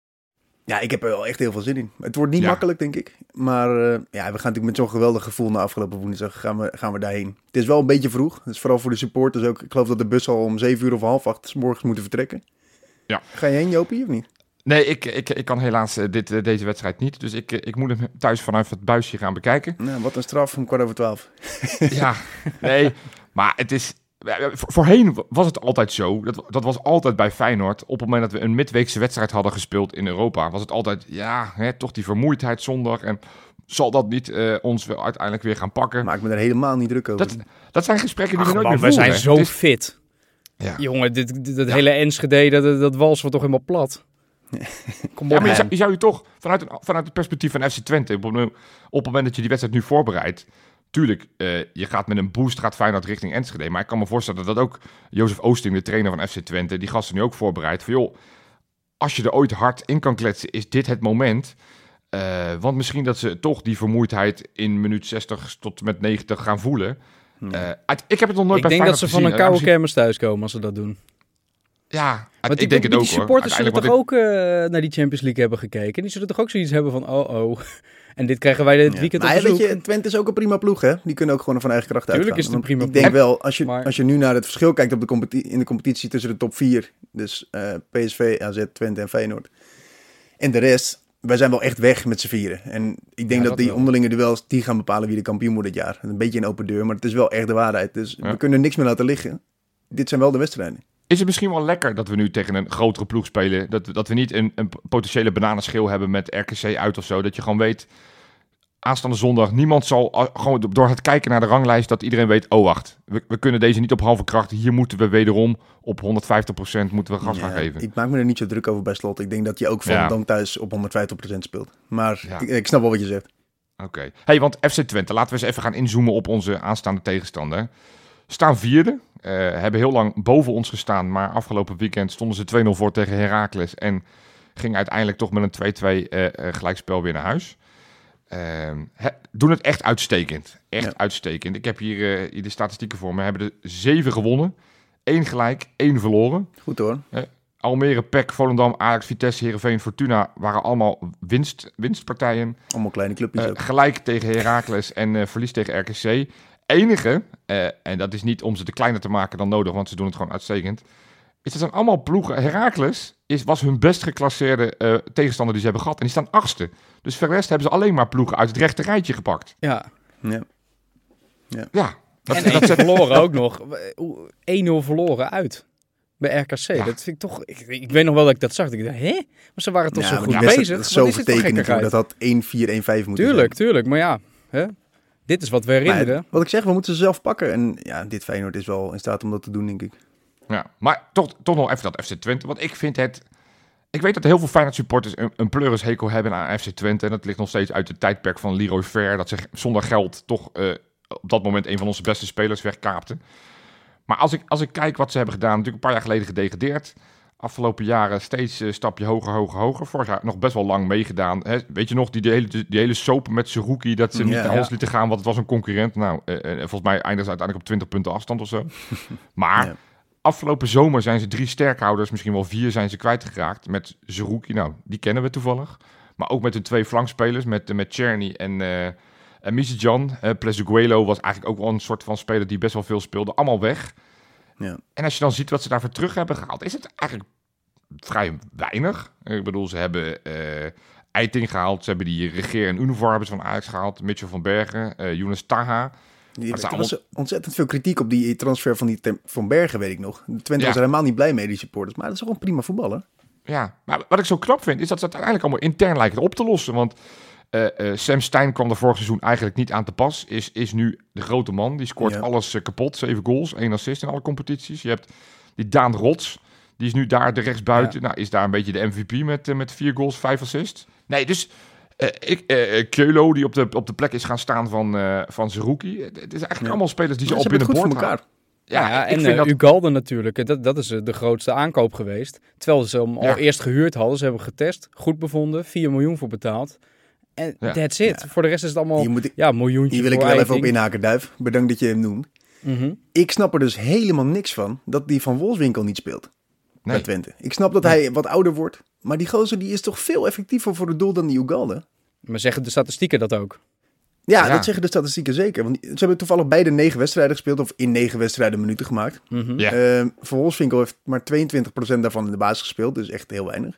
Ja, ik heb er wel echt heel veel zin in. Het wordt niet Ja. makkelijk, denk ik. Maar uh, ja, we gaan natuurlijk met zo'n geweldig gevoel na afgelopen woensdag gaan we, gaan we daarheen. Het is wel een beetje vroeg. Dus vooral voor de supporters ook. Ik geloof dat de bus al om zeven uur of half acht 's morgens moeten vertrekken. Ja. Ga je heen, Jopie, of niet? Nee, ik, ik, ik kan helaas eh, dit, eh, deze wedstrijd niet. Dus ik, eh, ik moet hem thuis vanuit het buisje gaan bekijken. Nou, wat een straf om kwart over twaalf. Ja, nee, maar het is... Voorheen was het altijd zo, dat, dat was altijd bij Feyenoord. Op het moment dat we een midweekse wedstrijd hadden gespeeld in Europa, was het altijd, ja, hè, toch die vermoeidheid zondag. En zal dat niet uh, ons wel uiteindelijk weer gaan pakken? Maak me daar helemaal niet druk over. Dat, dat zijn gesprekken die Ach, we nooit man, meer we voeren. zijn zo Het is- fit. ja. Jongen, dit, dit, dat Ja. hele Enschede, dat, dat wals wordt toch helemaal plat. Kom Ja, op, maar je zou, man. je zou je toch vanuit, een, vanuit het perspectief van F C Twente, op, een- op het moment dat je die wedstrijd nu voorbereidt, tuurlijk, uh, je gaat met een boost, gaat Feyenoord richting Enschede. Maar ik kan me voorstellen dat ook Jozef Oosting, de trainer van F C Twente, die gasten nu ook voorbereidt. Van joh, als je er ooit hard in kan kletsen, is dit het moment. Uh, want misschien dat ze toch die vermoeidheid in minuut zestig tot met negentig gaan voelen. Uh, uit, ik heb het nog nooit Ik bij denk dat Feyenoord ze van gezien. een Uh, koude misschien- kermis thuiskomen als ze dat doen. Ja, Want ik denk het ook, die hoor. supporters zullen toch ik... ook uh, naar die Champions League hebben gekeken. En die zullen toch ook zoiets hebben van, oh oh. En dit krijgen wij dit weekend ja. op bezoek. Weet je, Twente is ook een prima ploeg, hè? Die kunnen ook gewoon van eigen kracht uitgaan. Tuurlijk is het een prima ploeg. Ik denk wel, als je, maar... als je nu naar het verschil kijkt op de competi- in de competitie tussen de top vier. Dus uh, P S V, A Z, Twente en Feyenoord. En de rest, wij zijn wel echt weg met z'n vieren. En ik denk ja, dat, dat die wel. onderlinge duels, die gaan bepalen wie de kampioen wordt dit jaar. Een beetje een open deur, maar het is wel echt de waarheid. Dus ja. we kunnen niks meer laten liggen. Dit zijn wel de wedstrijden. Is het misschien wel lekker dat we nu tegen een grotere ploeg spelen? Dat, dat we niet een, een potentiële bananenschil hebben met R K C uit of zo. Dat je gewoon weet, aanstaande zondag, niemand zal gewoon door het kijken naar de ranglijst dat iedereen weet, oh wacht, we, we kunnen deze niet op halve kracht. Hier moeten we wederom op honderdvijftig procent moeten we gas gaan ja, geven. Ik maak me er niet zo druk over bij Slot. Ik denk dat je ook van ja. dan thuis op honderdvijftig procent speelt. Maar ja. ik, ik snap wel wat je zegt. Oké. Okay. Hey, want F C Twente, laten we eens even gaan inzoomen op onze aanstaande tegenstander. Staan vierde. Uh, hebben heel lang boven ons gestaan, maar afgelopen weekend stonden ze twee nul voor tegen Heracles en ging uiteindelijk toch met een twee-twee uh, uh, gelijkspel weer naar huis. Uh, he, doen het echt uitstekend. Echt ja. uitstekend. Ik heb hier, uh, hier de statistieken voor me. We hebben er zeven gewonnen, één gelijk, één verloren. Goed hoor. Uh, Almere, P E C, Volendam, Ajax, Vitesse, Heerenveen, Fortuna waren allemaal winst, winstpartijen. Allemaal kleine clubjes uh, ook. Gelijk tegen Heracles en uh, verlies tegen R K C. Enige, uh, en dat is niet om ze te kleiner te maken dan nodig, want ze doen het gewoon uitstekend, is dat zijn allemaal ploegen. Heracles is, was hun best geclasseerde uh, tegenstander die ze hebben gehad. En die staan achtste. Dus voor de rest hebben ze alleen maar ploegen uit het rechte rijtje gepakt. Ja. Ja. Ja. ja dat, en dat ze verloren ook nog. één nul verloren uit. Bij R K C. Ja. Dat vind ik toch... Ik, ik weet nog wel dat ik dat zag. Ik dacht, hè? Maar ze waren toch ja, zo goed bezig. Dat is zo vertekend. Dat had één vier, één vijf moeten tuurlijk, zijn. Tuurlijk, tuurlijk. Maar ja... Hè? Dit is wat we herinneren. Maar, wat ik zeg, we moeten ze zelf pakken. En ja, dit Feyenoord is wel in staat om dat te doen, denk ik. Ja, maar toch, toch nog even dat F C Twente. Want ik vind het... Ik weet dat heel veel Feyenoord supporters een, een pleurishekel hebben aan F C Twente. En dat ligt nog steeds uit het tijdperk van Leroy Fer. Dat ze zonder geld toch uh, op dat moment een van onze beste spelers wegkaapten. Maar als ik, als ik kijk wat ze hebben gedaan. Natuurlijk een paar jaar geleden gedegradeerd. Afgelopen jaren steeds een stapje hoger, hoger, hoger. Vorig jaar nog best wel lang meegedaan. Hè? Weet je nog, die, die, hele, die hele soap met Seruki, dat ze niet ja, naar ons ja. lieten gaan, want het was een concurrent. Nou, uh, uh, volgens mij eindigen ze uiteindelijk op twintig punten afstand of zo. Maar ja. afgelopen zomer zijn ze drie sterkhouders, misschien wel vier, zijn ze kwijtgeraakt. Met Seruki, nou, die kennen we toevallig. Maar ook met hun twee flankspelers, met, met Czerny en, uh, en Mizidjan. Uh, Plezuguelo was eigenlijk ook wel een soort van speler die best wel veel speelde. Allemaal weg. Ja. En als je dan ziet wat ze daarvoor terug hebben gehaald, is het eigenlijk vrij weinig. Ik bedoel, ze hebben uh, Eiting gehaald, ze hebben die Regeer en Univar hebben ze van Ajax gehaald, Mitchell van Bergen, uh, Younes Taha. Die, er allemaal... was ontzettend veel kritiek op die transfer van die Tem- van Bergen, weet ik nog. De Twente ja. was er helemaal niet blij mee, die supporters. Maar dat is ook een prima voetballer. Ja, maar wat ik zo knap vind, is dat ze het uiteindelijk allemaal intern lijken op te lossen. Want uh, uh, Sam Stein kwam er vorig seizoen eigenlijk niet aan te pas. Is, is nu de grote man. Die scoort ja. alles uh, kapot. Zeven goals, één assist in alle competities. Je hebt die Daan Rots. Die is nu daar de rechtsbuiten. Ja. Nou, is daar een beetje de M V P met, uh, met vier goals, vijf assists. Nee, dus uh, ik, uh, Keulo die op de, op de plek is gaan staan van, uh, van Zerouki. Het is eigenlijk ja. allemaal spelers die ze op binnen boord elkaar. Ja, ja, ik en vind uh, dat... Ugalde natuurlijk, dat, dat is de grootste aankoop geweest. Terwijl ze hem ja. al eerst gehuurd hadden. Ze hebben getest, goed bevonden, vier miljoen voor betaald. En ja. that's it. Ja. Voor de rest is het allemaal moet, ja, miljoentje. Hier wil ik wel even op inhaken, Duif. Bedankt dat je hem noemt. Mm-hmm. Ik snap er dus helemaal niks van dat die Van Wolfswinkel niet speelt. Nee. Bij Twente. Ik snap dat nee. hij wat ouder wordt. Maar die gozer die is toch veel effectiever voor het doel dan die Ugalde. Maar zeggen de statistieken dat ook? Ja, ja, dat zeggen de statistieken zeker. Want ze hebben toevallig beide negen wedstrijden gespeeld. Of in negen wedstrijden minuten gemaakt. Mm-hmm. Ja. Uh, Van Wolfswinkel heeft maar tweeëntwintig procent daarvan in de basis gespeeld. Dus echt heel weinig.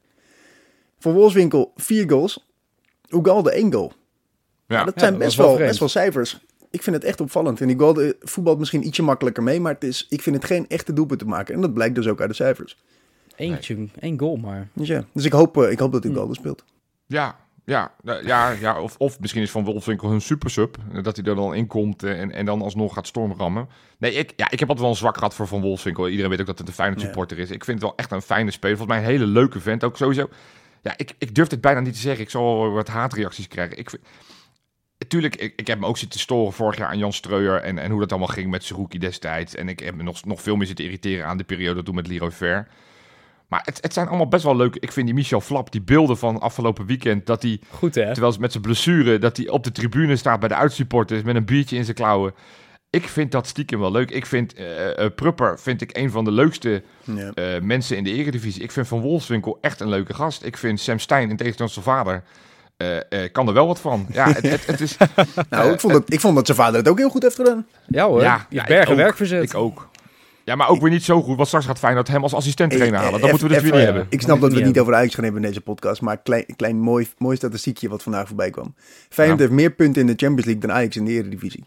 Van Wolfswinkel vier goals. Ugalde één goal. Ja. Nou, dat zijn ja, dat best, wel, best wel cijfers. Ik vind het echt opvallend. En Ugalde voetbalt misschien ietsje makkelijker mee. Maar het is, ik vind het geen echte doelpunt te maken. En dat blijkt dus ook uit de cijfers. Eentje, nee. één goal maar. Dus ja, dus ik hoop, uh, ik hoop dat Ugalde hmm. speelt. Ja, ja, ja, ja of, of misschien is Van Wolfswinkel hun supersub. Dat hij er dan in komt en, en dan alsnog gaat stormrammen. Nee, ik, ja, ik heb altijd wel een zwak gehad voor Van Wolfswinkel. Iedereen weet ook dat het een fijne supporter ja. is. Ik vind het wel echt een fijne speler. Volgens mij een hele leuke vent ook sowieso. Ja, ik, ik durf dit bijna niet te zeggen. Ik zal wel wat haatreacties krijgen. Ik vind... Tuurlijk, ik, ik heb me ook zitten storen vorig jaar aan Jan Streuer en, en hoe dat allemaal ging met Seruki destijds. En ik heb me nog, nog veel meer zitten irriteren aan de periode toen met Leroy Fer. Maar het, het zijn allemaal best wel leuk. Ik vind die Michel Flap, die beelden van afgelopen weekend, dat hij, goed, hè? terwijl met zijn blessure, dat hij op de tribune staat bij de uitsupporters met een biertje in zijn klauwen. ik vind dat stiekem wel leuk. Ik vind uh, uh, Prupper vind ik een van de leukste ja. uh, mensen in de Eredivisie. Ik vind Van Wolfswinkel echt een leuke gast. Ik vind Sam Stein, in tegenstelling tot zijn vader, uh, uh, kan er wel wat van. Ja, het, het, het is... nou, uh, ik, vond dat, ik vond dat zijn vader het ook heel goed heeft gedaan. Ja hoor, ja, je ja, bergen werk verzet. Ik ook. Ja, maar ook weer niet zo goed. Want straks gaat Feyenoord hem als assistent trainer halen. Dan moeten we dus weer niet hebben. Ik snap dat we het niet over Ajax gaan hebben in deze podcast. Maar een klein, klein mooi, mooi statistiekje wat vandaag voorbij kwam. Feyenoord ja. heeft meer punten in de Champions League dan Ajax in de Eredivisie.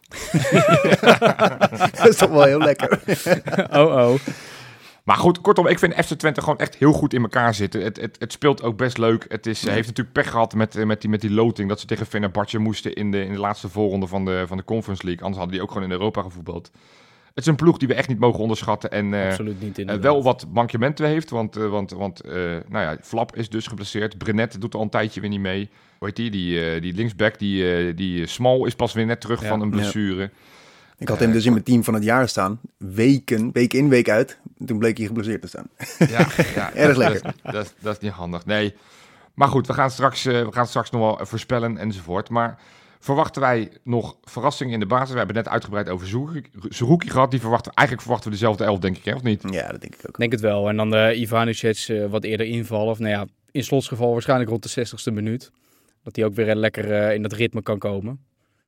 Dat is toch wel heel lekker. oh oh. Maar goed, kortom, ik vind F C Twente gewoon echt heel goed in elkaar zitten. Het, het, het speelt ook best leuk. Het is, ja. heeft natuurlijk pech gehad met, met, die, met die loting. Dat ze tegen Fenerbahce moesten in de, in de laatste voorronde van de, van de Conference League. Anders hadden die ook gewoon in Europa gevoetbald. Het is een ploeg die we echt niet mogen onderschatten. En uh, Absoluut niet uh, wel wat mankementen heeft. Want, uh, want, want uh, nou ja, Flap is dus geblesseerd. Brenet doet al een tijdje weer niet mee. Hoe heet die? Die, uh, die linksback, die, uh, die Small is pas weer net terug ja. van een blessure. Ja. Ik had hem dus in mijn team van het jaar staan. Weken, week in, week uit. Toen bleek hij geblesseerd te staan. Ja, ja erg lekker. Dat, dat, dat, dat is niet handig. Nee. Maar goed, we gaan straks, uh, we gaan straks nog wel voorspellen enzovoort. Maar verwachten wij nog verrassingen in de basis? We hebben net uitgebreid over Zerouki gehad. Die verwachten, eigenlijk verwachten we dezelfde elf, denk ik, hè, of niet? Ja, dat denk ik ook. Denk het wel. En dan de Ivanišec uh, wat eerder invallen. Of nou ja, in slotsgeval waarschijnlijk rond de zestigste minuut. Dat hij ook weer lekker uh, in dat ritme kan komen.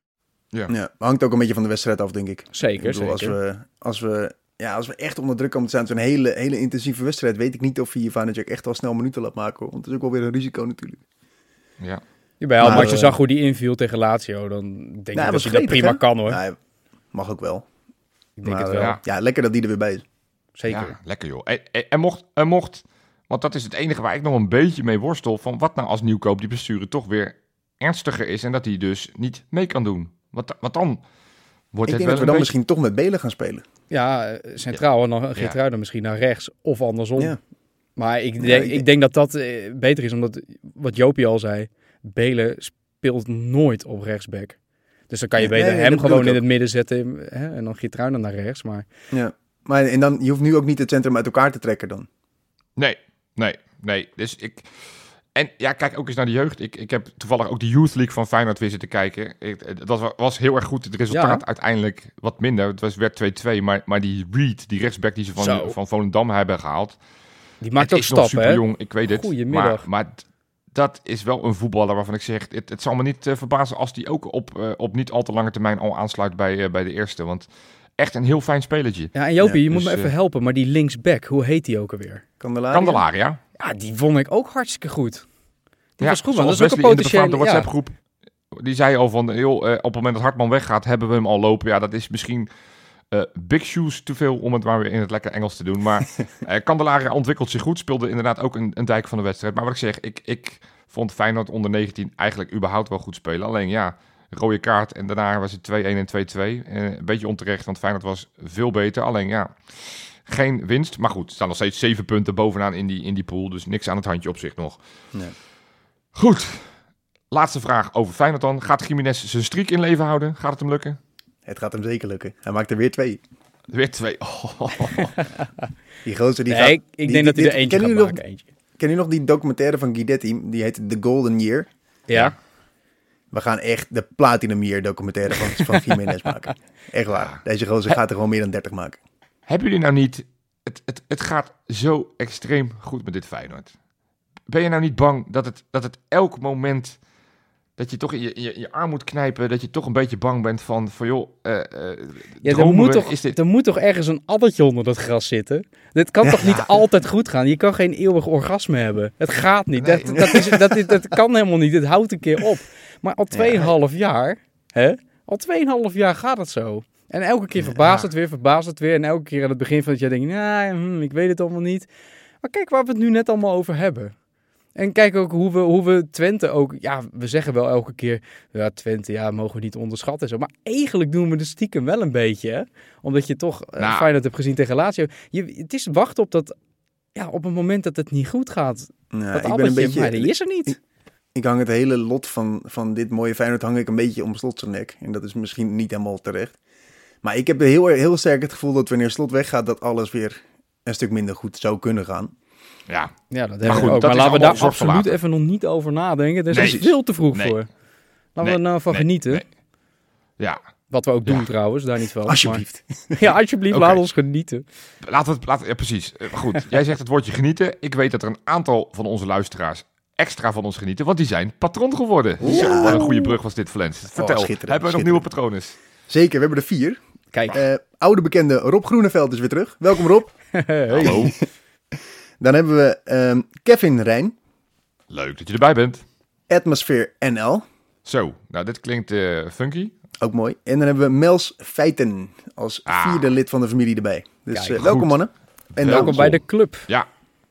Ja. ja, hangt ook een beetje van de wedstrijd af, denk ik. Zeker, ik bedoel, zeker. Als we, als, we, ja, als we echt onder druk komen te staan, zo'n hele, hele intensieve wedstrijd, weet ik niet of je Ivanišec echt wel snel minuten laat maken. Want het is ook wel weer een risico natuurlijk. Ja. Jawel, maar, maar als je uh, zag hoe die inviel tegen Lazio, dan denk nou, ik dat je dat prima hè? kan, hoor. Nou, mag ook wel. Ik denk maar, het wel. Ja. ja, lekker dat die er weer bij is. Zeker. Ja, lekker joh. En, en, en, mocht, en mocht, want dat is het enige waar ik nog een beetje mee worstel, van wat nou als Nieuwkoop die blessure toch weer ernstiger is en dat hij dus niet mee kan doen. Wat, wat dan? Wordt ik het denk wel dat we dan beetje... misschien toch met Belen gaan spelen. Ja, centraal ja. en dan Geertruida ja. misschien naar rechts of andersom. Ja. Maar ik denk, ja, ik... ik denk dat dat uh, beter is, omdat wat Jopie al zei, Belen speelt nooit op rechtsback. Dus dan kan je beter nee, nee, hem gewoon in het midden zetten hè, en dan Geertruida naar rechts. Maar... Ja, maar en dan, je hoeft nu ook niet het centrum uit elkaar te trekken dan. Nee, nee, nee. Dus ik... En ja, kijk ook eens naar de jeugd. Ik, ik heb toevallig ook de Youth League van Feyenoord weer zitten kijken. Ik, dat was heel erg goed. Het resultaat ja. uiteindelijk wat minder. Het was, werd twee-twee. Maar, maar die Reed, die rechtsback die ze van, van Volendam hebben gehaald. Die maakt ook stappen, hè? Jong, ik weet het. Goedemiddag. Maar, maar dat is wel een voetballer waarvan ik zeg... Het, het zal me niet uh, verbazen als die ook op, uh, op niet al te lange termijn al aansluit bij, uh, bij de eerste. Want echt een heel fijn spelletje. Ja, en Jopie, ja, je dus, moet me even uh, helpen. Maar die linksback, hoe heet die ook alweer? Candelaria. Candelaria. Ja, die vond ik ook hartstikke goed. Die ja, was goed, man. Dat is ook een potentieel. In de WhatsApp-groep, ja. Die zei al van, heel, uh, op het moment dat Hartman weggaat, hebben we hem al lopen. Ja, dat is misschien uh, big shoes te veel om het maar weer in het lekker Engels te doen. Maar uh, Candelaria ontwikkelt zich goed. Speelde inderdaad ook een, een dijk van de wedstrijd. Maar wat ik zeg, ik, ik vond Feyenoord onder negentien eigenlijk überhaupt wel goed spelen. Alleen ja, rode kaart en daarna was het twee-een en twee-twee. Uh, een beetje onterecht, want Feyenoord was veel beter. Alleen ja... Geen winst, maar goed, er staan nog steeds zeven punten bovenaan in die, in die pool. Dus niks aan het handje op zich nog. Nee. Goed, laatste vraag over Feyenoord dan. Gaat Gimenez zijn streak in leven houden? Gaat het hem lukken? Het gaat hem zeker lukken. Hij maakt er weer twee. Weer twee. Oh. Die gozer die nee, gaat... Ik, ik die, denk die, dat hij er eentje gaat nog, maken. Eentje. Ken je nog die documentaire van Guidetti? Die heet The Golden Year. Ja. We gaan echt de Platinum Year documentaire van, van Gimenez maken. Echt waar. Deze gozer gaat er gewoon meer dan dertig maken. Hebben jullie nou niet... Het, het, het gaat zo extreem goed met dit Feyenoord. Ben je nou niet bang dat het, dat het elk moment... dat je toch in je, je, je arm moet knijpen... dat je toch een beetje bang bent van... van joh, uh, uh, ja, er moet, toch, is dit... er moet toch ergens een addertje onder dat gras zitten? Dit kan ja. toch niet altijd goed gaan? Je kan geen eeuwig orgasme hebben. Het gaat niet. Nee, dat, nee. Dat, is, dat, is, dat kan helemaal niet. Het houdt een keer op. Maar al tweeënhalf ja. jaar... Hè? Al tweeënhalf jaar gaat het zo. En elke keer verbaast het weer, verbaast het weer. En elke keer aan het begin van het jaar denk je... Nou, hm, ik weet het allemaal niet. Maar kijk waar we het nu net allemaal over hebben. En kijk ook hoe we, hoe we Twente ook... Ja, we zeggen wel elke keer... Ja, Twente, ja, mogen we niet onderschatten. Zo. Maar eigenlijk doen we de stiekem wel een beetje. Hè? Omdat je toch uh, nou. Feyenoord hebt gezien tegen Lazio. Je, het is wachten op dat... Ja, op het moment dat het niet goed gaat. Nou, dat ik ben een beetje... Maar die is er niet. Ik, ik hang het hele lot van, van dit mooie Feyenoord... hang ik een beetje om Slot zijn nek. En dat is misschien niet helemaal terecht. Maar ik heb heel, heel sterk het gevoel dat wanneer Slot weggaat... dat alles weer een stuk minder goed zou kunnen gaan. Ja, ja dat hebben we ook. Maar laten we daar absoluut even nog niet over nadenken. Daar is nee. veel te vroeg nee. voor. Laten nee. we er nou van nee. genieten. Nee. Ja, Wat we ook doen Ja. trouwens, daar niet van. Alsjeblieft. Maar, ja, alsjeblieft, Oké. laat ons genieten. Laten we het... Laten, ja, precies. Uh, goed, jij zegt het woordje genieten. Ik weet dat er een aantal van onze luisteraars extra van ons genieten, want die zijn patroon geworden. Oeh. Zo, wat een goede brug was dit, Flens. Vertel, hebben we nog schitterend. nieuwe patronen? Zeker, we hebben er vier. Kijk. Uh, oude bekende Rob Groeneveld is weer terug. Welkom Rob. Hallo. Dan hebben we um, Kevin Rijn. Leuk dat je erbij bent. Atmosphere N L. Zo, nou dit klinkt uh, funky. Ook mooi. En dan hebben we Mels Feiten als Ah. vierde lid van de familie erbij. Dus Kijk, uh, welkom goed. mannen. En Welkom. Welkom bij de club. Ja.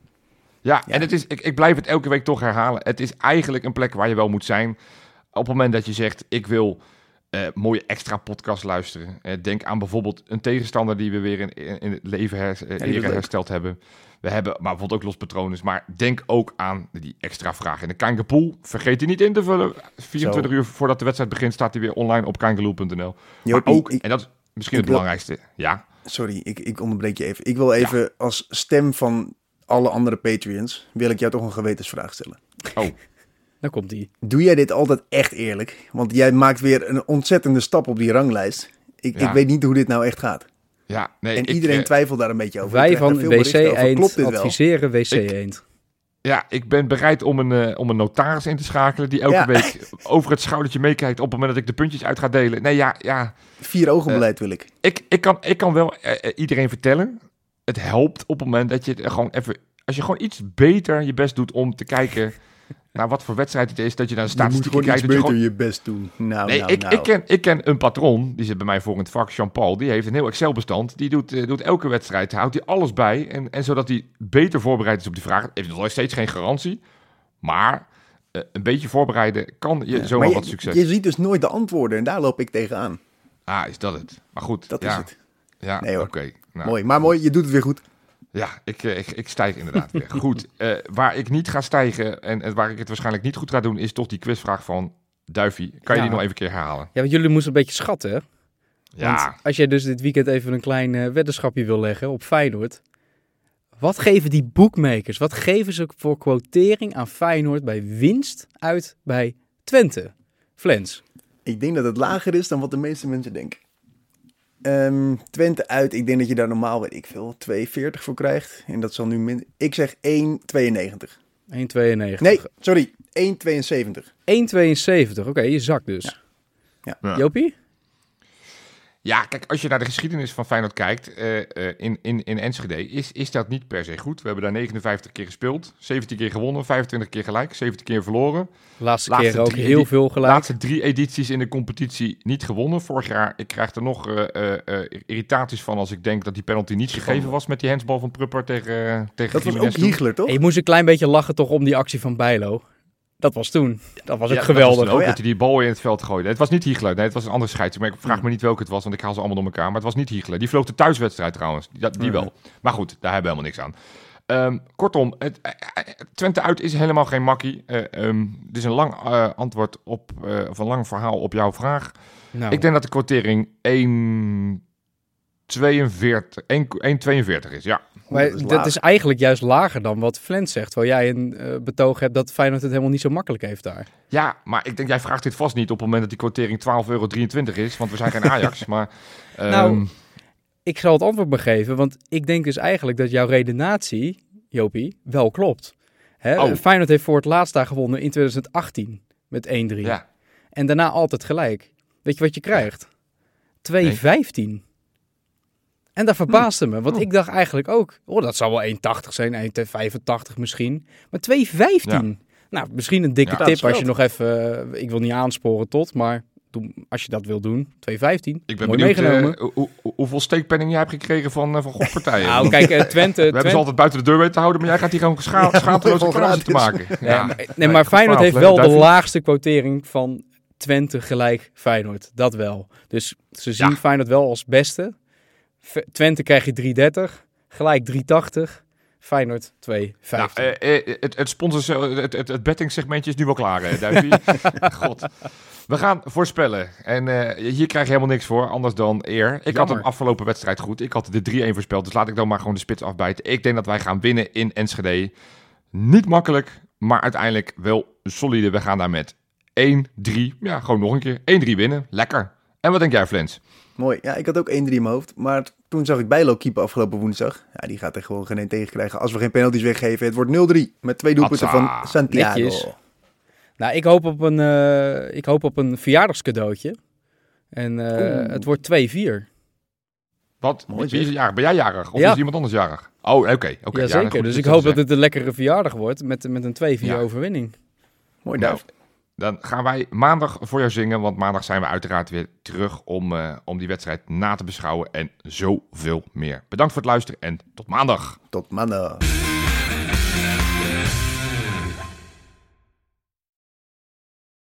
Ja, Ja. en het is, ik, ik blijf het elke week toch herhalen. Het is eigenlijk een plek waar je wel moet zijn. Op het moment dat je zegt, ik wil uh, mooie extra podcast luisteren. Uh, denk aan bijvoorbeeld een tegenstander die we weer in, in, in het leven her, uh, is eerder leuk. hersteld hebben. We hebben maar bijvoorbeeld ook Los Patrones. Maar denk ook aan die extra vragen in de Kangapool. Vergeet die niet in te vullen. vierentwintig Zo. uur voordat de wedstrijd begint staat die weer online op kangaloo punt n l. Jopie, Maar ook, ik- en dat is misschien ik het wil- belangrijkste. Ja, Sorry, ik, ik onderbreek je even. Ik wil even als stem van alle andere Patreons, wil ik jou toch een gewetensvraag stellen. oh, Dan komt die. Doe jij dit altijd echt eerlijk? Want jij maakt weer een ontzettende stap op die ranglijst. Ik, Ja. ik weet niet hoe dit nou echt gaat. ja. Nee, En ik, iedereen eh, twijfelt daar een beetje over. Ik Wij krijg van daar veel W C berichten over. Klopt Eend dit wel? adviseren W C Ik- Eend. Ja, ik ben bereid om een, eh, om een notaris in te schakelen die elke Ja. week over het schoudertje meekijkt op het moment dat ik de puntjes uit ga delen. Nee, ja, ja. Vier ogenbeleid wil ik. Ik, ik, kan, ik kan wel eh, eh, iedereen vertellen. Het helpt op het moment dat je het gewoon even... Als je gewoon iets beter je best doet om te kijken naar wat voor wedstrijd het is, dat je naar de Je moet statistieken gewoon iets kijkt. Dat je beter gewoon... je best doen. Nou, Nee, nou, ik, nou. Ik, ken, ik ken een patroon, die zit bij mij voor in het vak, Jean-Paul. Die heeft een heel Excel-bestand. Die doet, eh, doet elke wedstrijd, houdt hij alles bij. En, en zodat hij beter voorbereid is op die vraag. Heeft nog steeds geen garantie. Maar eh, een beetje voorbereiden kan je Ja, zomaar maar wat je, succes. je ziet dus nooit de antwoorden en daar loop ik tegenaan. Ah, is dat het? Maar goed, Dat ja, is het. Ja, Nee, hoor. oké. Nou, Mooi, maar mooi, je doet het weer goed. ja, ik, eh, ik, ik stijg inderdaad weer. Goed, eh, waar ik niet ga stijgen en, en waar ik het waarschijnlijk niet goed ga doen, is toch die quizvraag van Duifie. Kan je Ja. die nog even een keer herhalen? Ja, want jullie moesten een beetje schatten, hè? Ja, Want als jij dus dit weekend even een klein eh, weddenschapje wil leggen op Feyenoord. Wat geven die bookmakers? Wat geven ze voor quotering aan Feyenoord bij winst uit bij Twente? Flens. Ik denk dat het lager is dan wat de meeste mensen denken. Ehm, Twente uit, ik denk dat je daar normaal, weet ik veel, twee veertig voor krijgt. En dat zal nu minder. Ik zeg één tweeënnegentig. één komma tweeënnegentig. Nee, sorry, één tweeënzeventig. één komma tweeënzeventig. Oké, je zakt dus. Ja. Ja. Jopie? Ja, kijk, als je naar de geschiedenis van Feyenoord kijkt eh, eh, in, in, in Enschede, is, is dat niet per se goed. We hebben daar negenenvijftig keer gespeeld, zeventien keer gewonnen, vijfentwintig keer gelijk, zeventien keer verloren. Laatste, Laatste keer ook drie heel edi- veel De gelijk. laatste drie edities in de competitie niet gewonnen. Vorig jaar, ik krijg er nog eh, eh, eh, irritaties van als ik denk dat die penalty niet gegeven was met die handsbal van Prupper tegen, uh, tegen Dat was Gimenez ook toen. Hiegler, toch? En je moest een klein beetje lachen toch om die actie van Bijlo. Dat was toen. Dat was ook Ja, geweldig. Dat was toen ook Oh, ja. dat hij die bal in het veld gooide. Het was niet Hiegler, nee, het was een andere scheidsrechter. Maar ik vraag me niet welke het was, want ik haal ze allemaal door elkaar. Maar het was niet Hiegler. Die vloog de thuiswedstrijd trouwens. Die, dat- die Ja. wel. Maar goed, daar hebben we helemaal niks aan. Ehm, kortom, het, eh, eh, Twente uit is helemaal geen makkie. Eh, ehm, dit is een lang eh, antwoord op, eh, of een lang verhaal op jouw vraag. Nou, Ik denk dat de quotering één tweeënveertig één komma tweeënveertig is, ja. maar dat is dat laag. is eigenlijk juist lager dan wat Flens zegt. Terwijl jij een eh, betoog hebt dat Feyenoord het helemaal niet zo makkelijk heeft daar. Ja, maar ik denk, jij vraagt dit vast niet op het moment dat die quotering twaalf euro drieëntwintig is. Want we zijn geen Ajax, maar... ehm, Nou, Ik zal het antwoord maar geven, want ik denk dus eigenlijk dat jouw redenatie, Jopie, wel klopt. Hè? Oh. Feyenoord heeft voor het laatst daar gewonnen in twintig achttien met één drie. ja. En daarna altijd gelijk. Weet je wat je krijgt? twee vijftien. En dat verbaasde me, want Oh. ik dacht eigenlijk ook, oh, dat zou wel één tachtig zijn, één vijfentachtig misschien. Maar twee vijftien. Nou, misschien een dikke Ja, dat tip is als je wel. nog even, eh, ik wil niet aansporen tot, maar doe, als je dat wil doen, twee vijftien. Ik ben Mooi benieuwd meegenomen. eh, hoe- hoe- hoeveel steekpenning jij hebt gekregen van, uh, van gokpartijen. Nou, kijk, eh, Twente... We hebben Twente ze altijd buiten de deur weten te houden, maar jij gaat hier gewoon gescha- Ja, schaamteloze gewoon kruisen te gratis. maken. Ja, Ja. maar, nee, Nee, maar goed Feyenoord verhaal, heeft wel de Duivie. laagste quotering van Twente gelijk Feyenoord. Dat wel. Dus ze zien Ja. Feyenoord wel als beste. V- Twente krijg je drie dertig, gelijk drie tachtig, Feyenoord twee Nou, vijftien. eh, eh, het, het, sponsors, het, het, het bettingsegmentje is nu wel klaar, hè, Duivie. God. We gaan voorspellen. En eh, hier krijg je helemaal niks voor, anders dan eer. Ik had Jammer. hem afgelopen wedstrijd goed. Ik had de drie-een voorspeld, dus laat ik dan maar gewoon de spits afbijten. Ik denk dat wij gaan winnen in Enschede. Niet makkelijk, maar uiteindelijk wel solide. We gaan daar met één drie, ja, gewoon nog een keer. één drie winnen, lekker. En wat denk jij, Flens? Mooi. Ja, ik had ook één drie in mijn hoofd. Maar toen zag ik Bijlo keeper afgelopen woensdag. Ja, die gaat er gewoon geen één tegen krijgen als we geen penalties weggeven. Het wordt nul drie met twee doelpunten Atsa. van Santiago. Netjes. Nou, ik hoop op een, uh, ik hoop op een verjaardagscadeautje. En uh, het wordt twee vier. Wat? Mooi, Wie is zeg. jarig? Ben jij jarig? Of Ja. is iemand anders jarig? Oh, oké. Okay, okay, Jazeker, ja, goed, dus dit ik is hoop dat het. het een lekkere verjaardag wordt met, met een twee vier Ja. overwinning. Mooi Nou, duif. dan gaan wij maandag voor jou zingen, want maandag zijn we uiteraard weer terug om, uh, om die wedstrijd na te beschouwen en zoveel meer. Bedankt voor het luisteren en tot maandag. Tot maandag.